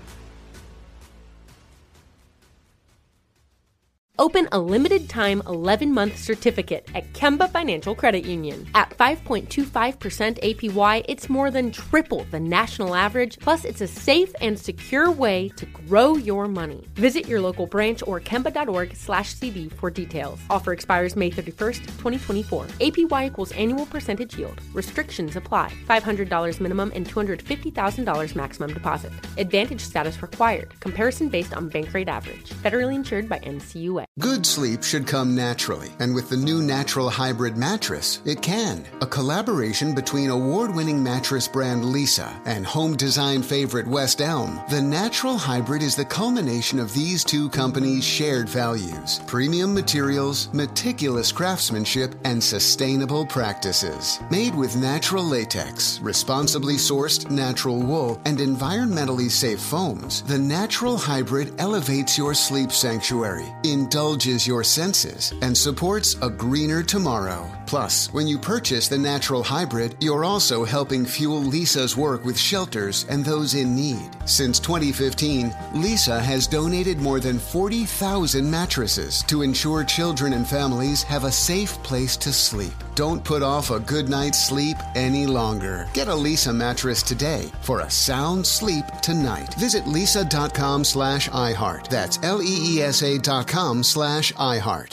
Open a limited-time eleven-month certificate at Kemba Financial Credit Union. At five point two five percent A P Y, it's more than triple the national average, plus it's a safe and secure way to grow your money. Visit your local branch or kemba.org slash CD for details. Offer expires May thirty-first, twenty twenty-four. A P Y equals annual percentage yield. Restrictions apply. five hundred dollars minimum and two hundred fifty thousand dollars maximum deposit. Advantage status required. Comparison based on bank rate average. Federally insured by N C U A. Good sleep should come naturally, and with the new Natural Hybrid mattress, it can. A collaboration between award-winning mattress brand Leesa and home design favorite West Elm, the Natural Hybrid is the culmination of these two companies' shared values: premium materials, meticulous craftsmanship, and sustainable practices. Made with natural latex, responsibly sourced natural wool, and environmentally safe foams, the Natural Hybrid elevates your sleep sanctuary, indulges your senses, and supports a greener tomorrow. Plus, when you purchase the Natural Hybrid, you're also helping fuel Leesa's work with shelters and those in need. Since twenty fifteen, Leesa has donated more than forty thousand mattresses to ensure children and families have a safe place to sleep. Don't put off a good night's sleep any longer. Get a Leesa mattress today for a sound sleep tonight. Visit leesa.com slash iHeart. That's L E E S A dot com slash iHeart.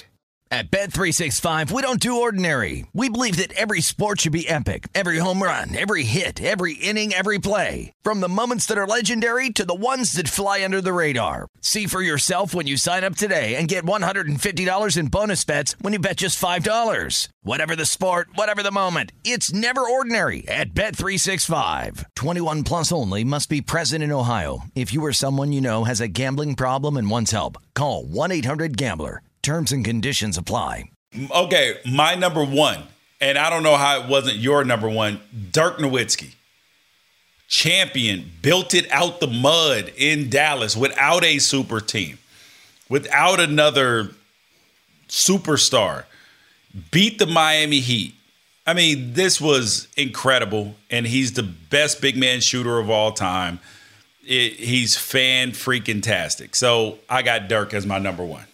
At Bet three sixty-five, we don't do ordinary. We believe that every sport should be epic. Every home run, every hit, every inning, every play. From the moments that are legendary to the ones that fly under the radar. See for yourself when you sign up today and get one hundred fifty dollars in bonus bets when you bet just five dollars. Whatever the sport, whatever the moment, it's never ordinary at Bet three sixty-five. twenty-one plus only. Must be present in Ohio. If you or someone you know has a gambling problem and wants help, call one eight hundred gambler. Terms and conditions apply. Okay, my number one, and I don't know how it wasn't your number one, Dirk Nowitzki. Champion, built it out the mud in Dallas without a super team, without another superstar. Beat the Miami Heat. I mean, this was incredible, and he's the best big man shooter of all time. It, he's fan-freaking-tastic. So I got Dirk as my number one.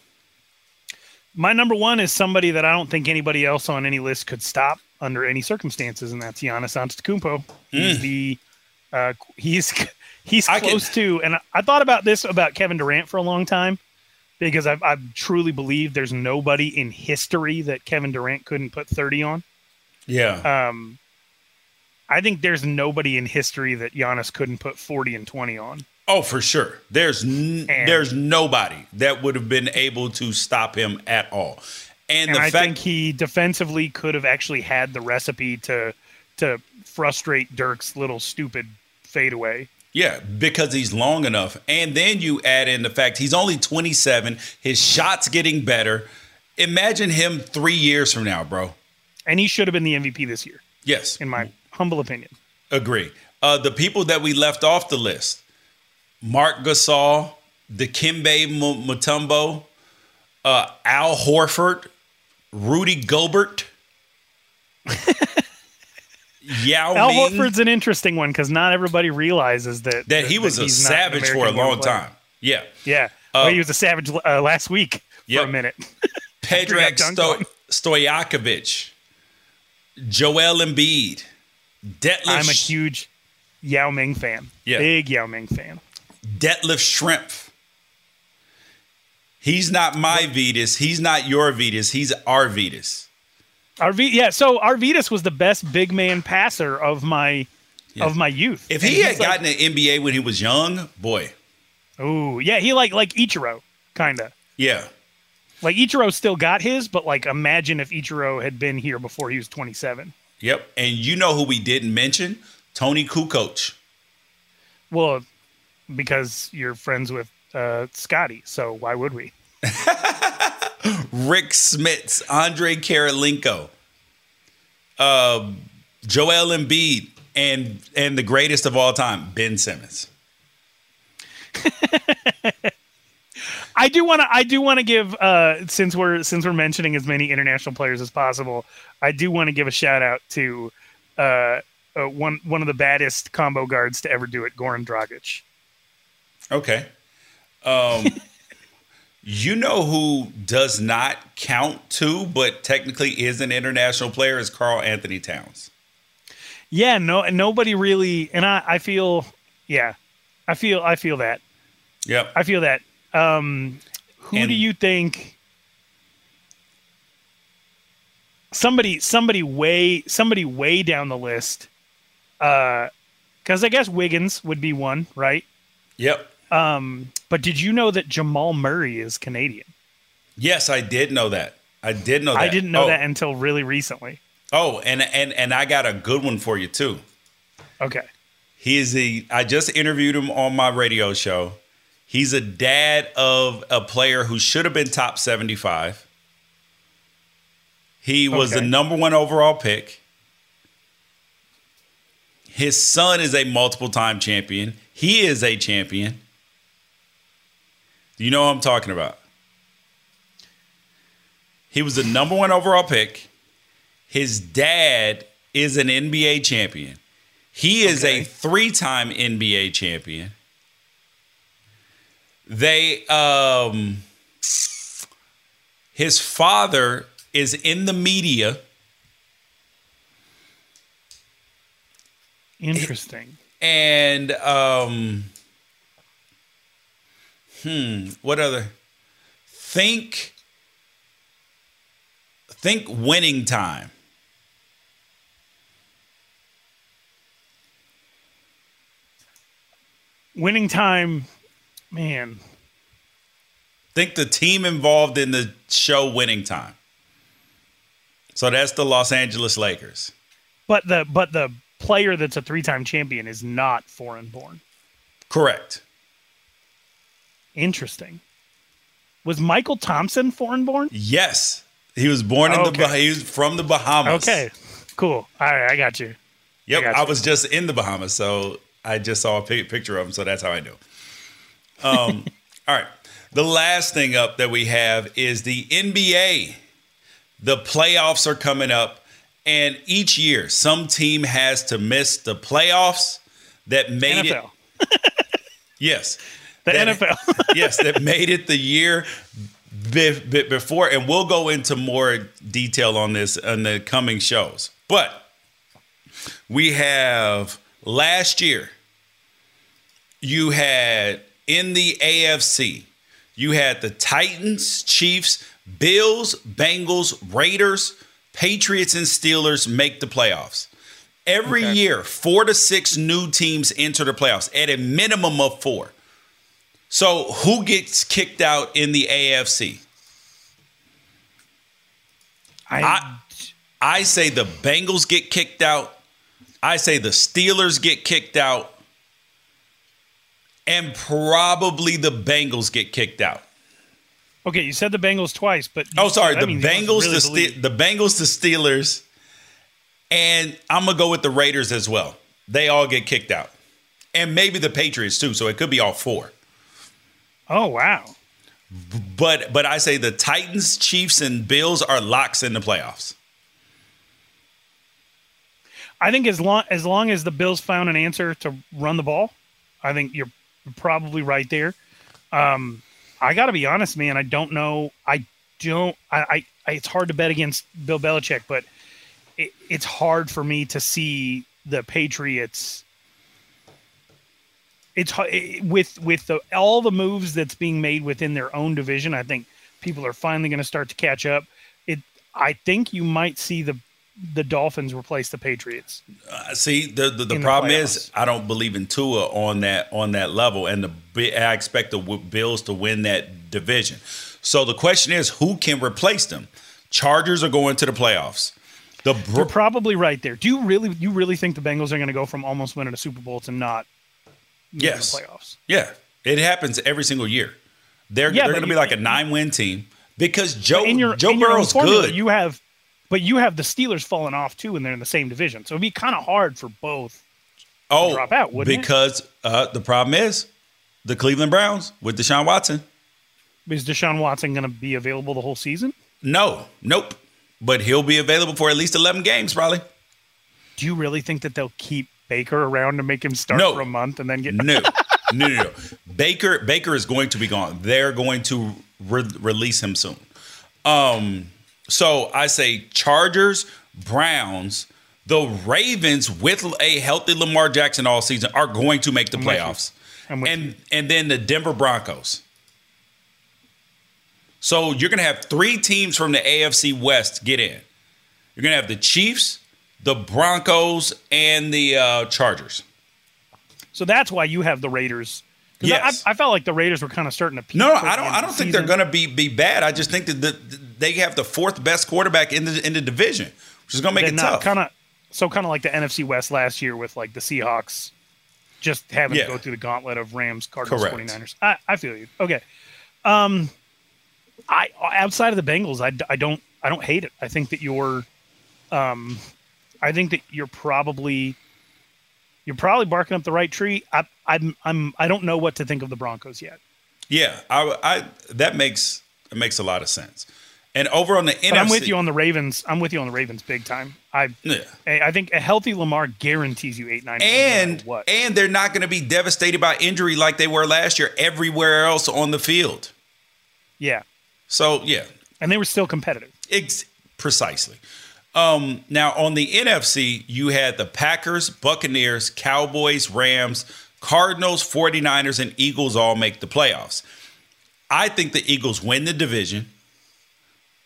My number one is somebody that I don't think anybody else on any list could stop under any circumstances, and that's Giannis Antetokounmpo. He's mm. the uh, he's he's I close can... to, and I thought about this about Kevin Durant for a long time because I I truly believe there's nobody in history that Kevin Durant couldn't put thirty on. Yeah. Um, I think there's nobody in history that Giannis couldn't put forty and twenty on. Oh, for sure. There's n- and, there's nobody that would have been able to stop him at all. And, and the I fact think he defensively could have actually had the recipe to to frustrate Dirk's little stupid fadeaway. Yeah, because he's long enough. And then you add in the fact he's only twenty-seven. His shot's getting better. Imagine him three years from now, bro. And he should have been the M V P this year. Yes. In my humble opinion. Agree. Uh, the people that we left off the list, Marc Gasol, Dikembe Mutombo, uh, Al Horford, Rudy Gobert, Yao Al Ming. Horford's an interesting one because not everybody realizes that that he that, was that a savage for a long player. time. Yeah, yeah. Uh, well, he was a savage uh, last week yep. for a minute. Predrag Sto- Stojakovic, Joel Embiid, Detlef. I'm a huge Yao Ming fan. Yeah. Big Yao Ming fan. Detlef Schrempf. He's not my Vitas. He's not your Vitas. He's our Vitas. Arv- yeah, so Arvidas was the best big man passer of my yeah. of my youth. If he had gotten like, an N B A when he was young, boy. Oh, yeah, he like like Ichiro, kind of. Yeah. Like Ichiro still got his, but like imagine if Ichiro had been here before he was twenty-seven. Yep, and you know who we didn't mention? Tony Kukoc. Well, because you're friends with uh, Scotty, so why would we? Rick Smits, Andre Karolinko, uh, Joel Embiid, and and the greatest of all time, Ben Simmons. I do want to. I do want to give uh, since we're since we're mentioning as many international players as possible. I do want to give a shout out to uh, uh, one one of the baddest combo guards to ever do it, Goran Dragic. Okay. Um, you know who does not count too, but technically is an international player is Karl Anthony Towns. Yeah, no, nobody really, and I, I feel, yeah, I feel, I feel that. Yep. I feel that. Um, who and, do you think? Somebody, somebody way, somebody way down the list. Uh, because I guess Wiggins would be one, right? Yep. Um, but did you know that Jamal Murray is Canadian? Yes, I did know that. I did know that. I didn't know oh. that until really recently. Oh, and and and I got a good one for you too. Okay. He is the. I just interviewed him on my radio show. He's a dad of a player who should have been top seventy-five. He was okay. the number one overall pick. His son is a multiple-time champion. He is a champion. Do you know what I'm talking about? He was the number one overall pick. His dad is an N B A champion. He is okay. a three-time N B A champion. They, um, his father is in the media. Interesting. And, um, hmm, what other? Think Think winning time. Winning time, man. Think the team involved in the show winning time. So that's the Los Angeles Lakers. But the but the player that's a three-time champion is not foreign-born. Correct. Interesting. Was Michael Thompson foreign-born? Yes. He was born in okay. the he was from the Bahamas. Okay. Cool. All right, I got you. Yep, I, got I you. was just in the Bahamas, so I just saw a picture of him, so that's how I knew. Um, all right. The last thing up that we have is the N B A. The playoffs are coming up, and each year some team has to miss the playoffs that made N F L. it. Yes. The that, N F L. Yes, that made it the year be, be, before, and we'll go into more detail on this in the coming shows. But we have last year, you had in the A F C, you had the Titans, Chiefs, Bills, Bengals, Raiders, Patriots, and Steelers make the playoffs. Every okay. year, four to six new teams enter the playoffs at a minimum of four. So who gets kicked out in the A F C? I, I, I say the Bengals get kicked out. I say the Steelers get kicked out. And probably the Bengals get kicked out. Okay, you said the Bengals twice, but oh, sorry, the Bengals, really the Ste- the Bengals, the Steelers, and I'm gonna go with the Raiders as well. They all get kicked out, and maybe the Patriots too. So it could be all four. Oh wow! But but I say the Titans, Chiefs, and Bills are locks in the playoffs. I think as long as long as the Bills found an answer to run the ball, I think you're probably right there. Um, I got to be honest, man. I don't know. I don't. I, I. It's hard to bet against Bill Belichick, but it, it's hard for me to see the Patriots. It's it, with with the, all the moves that's being made within their own division. I think people are finally going to start to catch up. It. I think you might see the the Dolphins replace the Patriots. Uh, see, the the, the problem the is I don't believe in Tua on that on that level, and the I expect the Bills to win that division. So the question is, who can replace them? Chargers are going to the playoffs. The Bro- You're probably right there. Do you really you really think the Bengals are going to go from almost winning a Super Bowl to not yes the playoffs? Yeah, it happens every single year. They're yeah, they're going to be like a nine win team because Joe in your, Joe in your Burrow's formula, good. You have. But you have the Steelers falling off, too, and they're in the same division. So it'd be kind of hard for both oh, to drop out, wouldn't because, it? Because uh, the problem is the Cleveland Browns with Deshaun Watson. Is Deshaun Watson going to be available the whole season? No. Nope. But he'll be available for at least eleven games, probably. Do you really think that they'll keep Baker around to make him start no. for a month and then get – No. no, no, no. Baker, Baker is going to be gone. They're going to re- release him soon. Um... So I say Chargers, Browns, the Ravens with a healthy Lamar Jackson all season are going to make the I'm playoffs. and you. and then the Denver Broncos. So you're going to have three teams from the A F C West get in. You're going to have the Chiefs, the Broncos, and the uh, Chargers. So that's why you have the Raiders. Yes. I, I felt like the Raiders were kind of starting to peak. No, no I don't. I don't think they're going to be be bad. I just think that the, they have the fourth best quarterback in the in the division, which is going to make they're it tough. Kind of, so kind of like the N F C West last year with like the Seahawks, just having yeah. to go through the gauntlet of Rams, Cardinals, Correct. 49ers. I, I feel you. Okay. Um, I outside of the Bengals, I, I don't I don't hate it. I think that you're, um, I think that you're probably. You're probably barking up the right tree. I, I'm, I'm, I don't know what to think of the Broncos yet. Yeah, I, I that makes it makes a lot of sense. And over on the but N F C, I'm with you on the Ravens. I'm with you on the Ravens big time. I, yeah. I think a healthy Lamar guarantees you eight, nine. And no what. and they're not going to be devastated by injury like they were last year everywhere else on the field. Yeah. So yeah, and they were still competitive. Ex- precisely. Um, now, on the N F C, you had the Packers, Buccaneers, Cowboys, Rams, Cardinals, forty-niners, and Eagles all make the playoffs. I think the Eagles win the division.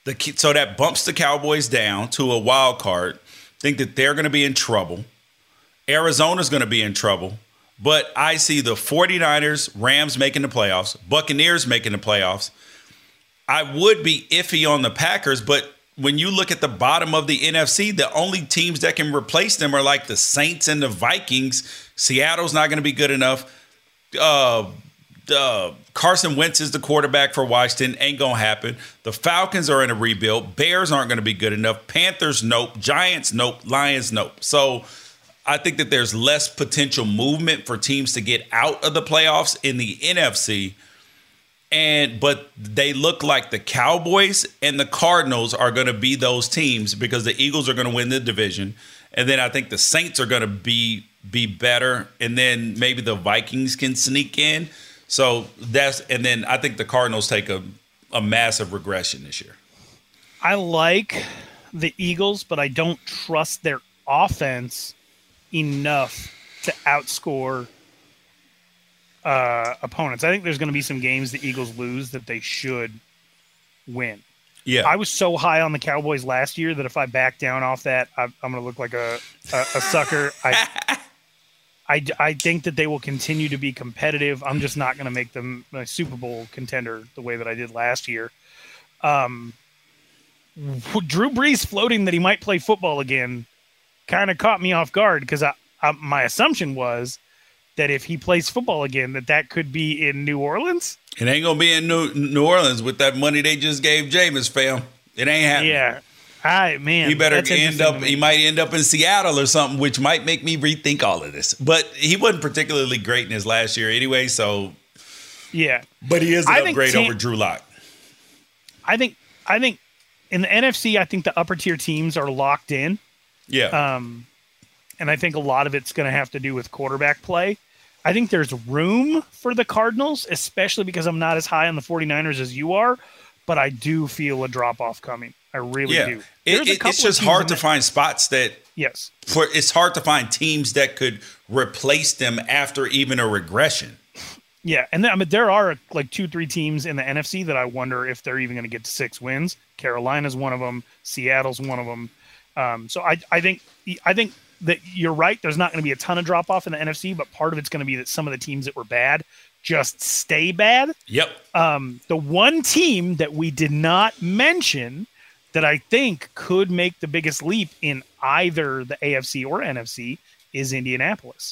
The so that bumps the Cowboys down to a wild card. Think that they're going to be in trouble. Arizona's going to be in trouble. But I see the 49ers, Rams making the playoffs, Buccaneers making the playoffs. I would be iffy on the Packers, but when you look at the bottom of the N F C, the only teams that can replace them are like the Saints and the Vikings. Seattle's not going to be good enough. Uh, uh, Carson Wentz is the quarterback for Washington. Ain't going to happen. The Falcons are in a rebuild. Bears aren't going to be good enough. Panthers, nope. Giants, nope. Lions, nope. So I think that there's less potential movement for teams to get out of the playoffs in the N F C. And but they look like the Cowboys and the Cardinals are going to be those teams because the Eagles are going to win the division. And then I think the Saints are going to be be better. And then maybe the Vikings can sneak in. So that's and then I think the Cardinals take a, a massive regression this year. I like the Eagles, but I don't trust their offense enough to outscore uh, opponents. I think there's going to be some games the Eagles lose that they should win. Yeah, I was so high on the Cowboys last year that if I back down off that, I, I'm going to look like a a, a sucker. I, I I think that they will continue to be competitive. I'm just not going to make them a Super Bowl contender the way that I did last year. Um, Drew Brees floating that he might play football again kind of caught me off guard because I, I, my assumption was that if he plays football again, that that could be in New Orleans. It ain't gonna be in New, New Orleans with that money they just gave Jameis, fam. It ain't happening. Yeah, I man, he better end up. He might end up in Seattle or something, which might make me rethink all of this. But he wasn't particularly great in his last year anyway. So yeah, but he is an I upgrade Tam- over Drew Lock. I think. I think in the N F C, I think the upper tier teams are locked in. Yeah. Um, and I think a lot of it's going to have to do with quarterback play. I think there's room for the Cardinals, especially because I'm not as high on the 49ers as you are, but I do feel a drop-off coming. I really yeah. do. It, it, it's just hard to that, find spots that yes. For it's hard to find teams that could replace them after even a regression. Yeah, and then, I mean, there are like two, three teams in the N F C that I wonder if they're even going to get to six wins. Carolina's one of them. Seattle's one of them. Um, so I, I think I think that you're right. There's not going to be a ton of drop off in the N F C, but part of it's going to be that some of the teams that were bad just stay bad. Yep. Um, the one team that we did not mention that I think could make the biggest leap in either the A F C or N F C is Indianapolis.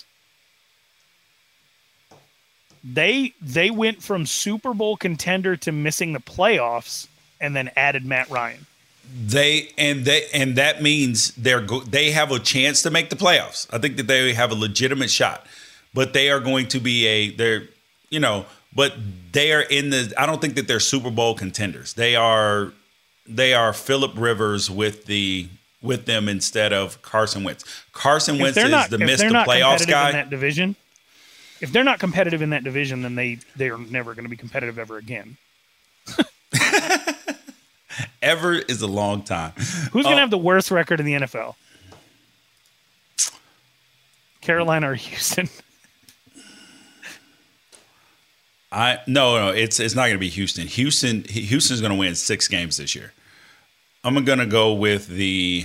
They they went from Super Bowl contender to missing the playoffs and then added Matt Ryan. They and they and that means they're go, they have a chance to make the playoffs. I think that they have a legitimate shot, but they are going to be a they're you know, but they are in the. I don't think that they're Super Bowl contenders. They are they are Phillip Rivers with the with them instead of Carson Wentz. Carson Wentz is not, the miss the playoffs guy in that division. If they're not competitive in that division, then they they are never going to be competitive ever again. Ever is a long time. Who's going to uh, have the worst record in the N F L? Carolina or Houston? I no no it's it's not going to be Houston. Houston Houston's going to win six games this year. I'm going to go with the.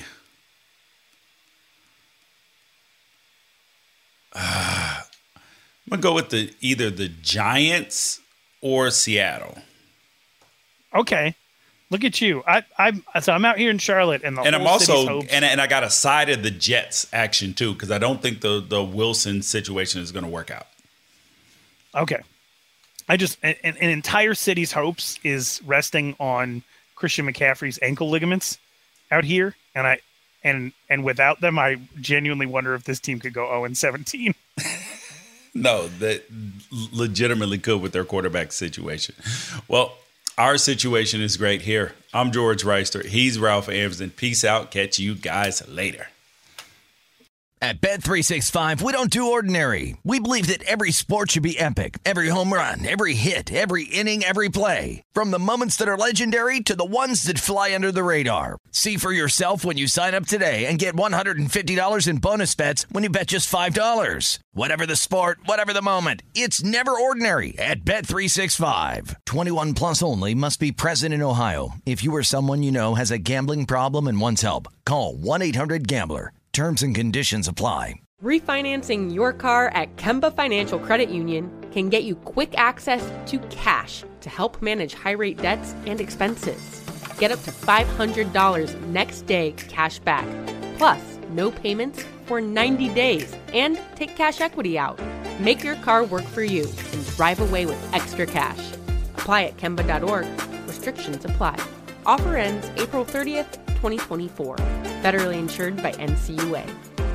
Uh, I'm going to go with the either the Giants or Seattle. Okay. Look at you. I, I'm so I'm out here in Charlotte, and the and whole I'm also hopes- and and I got a side of the Jets action too because I don't think the the Wilson situation is going to work out. Okay, I just an, an entire city's hopes is resting on Christian McCaffrey's ankle ligaments out here, and I and and without them, I genuinely wonder if this team could go oh and seventeen. No, that legitimately could with their quarterback situation. Well. Our situation is great here. I'm George Reister. He's Ralph Amsden. Peace out. Catch you guys later. At Bet three sixty-five, we don't do ordinary. We believe that every sport should be epic. Every home run, every hit, every inning, every play. From the moments that are legendary to the ones that fly under the radar. See for yourself when you sign up today and get one hundred fifty dollars in bonus bets when you bet just five dollars. Whatever the sport, whatever the moment, it's never ordinary at Bet three sixty-five. twenty-one plus only. Must be present in Ohio. If you or someone you know has a gambling problem and wants help, call one eight hundred gambler. Terms and conditions apply. Refinancing your car at Kemba Financial Credit Union can get you quick access to cash to help manage high-rate debts and expenses. Get up to five hundred dollars next day cash back, plus no payments for ninety days, and take cash equity out. Make your car work for you and drive away with extra cash. Apply at Kemba dot org. Restrictions apply. Offer ends April thirtieth, twenty twenty-four. Federally insured by N C U A.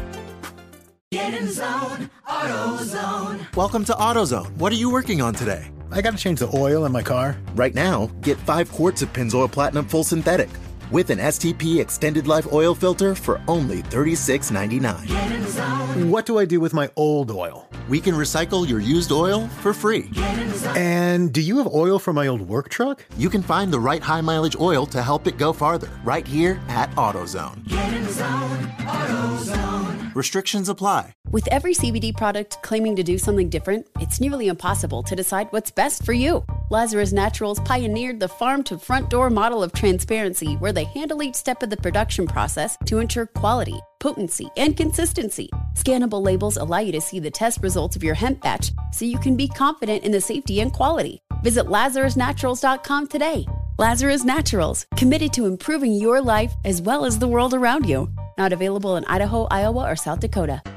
Get in zone, AutoZone. Welcome to AutoZone. What are you working on today? I got to change the oil in my car. Right now, get five quarts of Pennzoil Platinum Full Synthetic with an S T P Extended Life Oil Filter for only thirty-six ninety-nine. Get in zone. What do I do with my old oil? We can recycle your used oil for free. Get in zone. And do you have oil for my old work truck? You can find the right high-mileage oil to help it go farther right here at AutoZone. Get in zone, AutoZone. Restrictions apply. With every C B D product claiming to do something different, it's nearly impossible to decide what's best for you. Lazarus Naturals pioneered the farm-to-front-door model of transparency, where they handle each step of the production process to ensure quality, potency, and consistency. Scannable labels allow you to see the test results of your hemp batch, so you can be confident in the safety and quality. Visit lazarus naturals dot com today. Lazarus Naturals, committed to improving your life as well as the world around you. Not available in Idaho, Iowa, or South Dakota.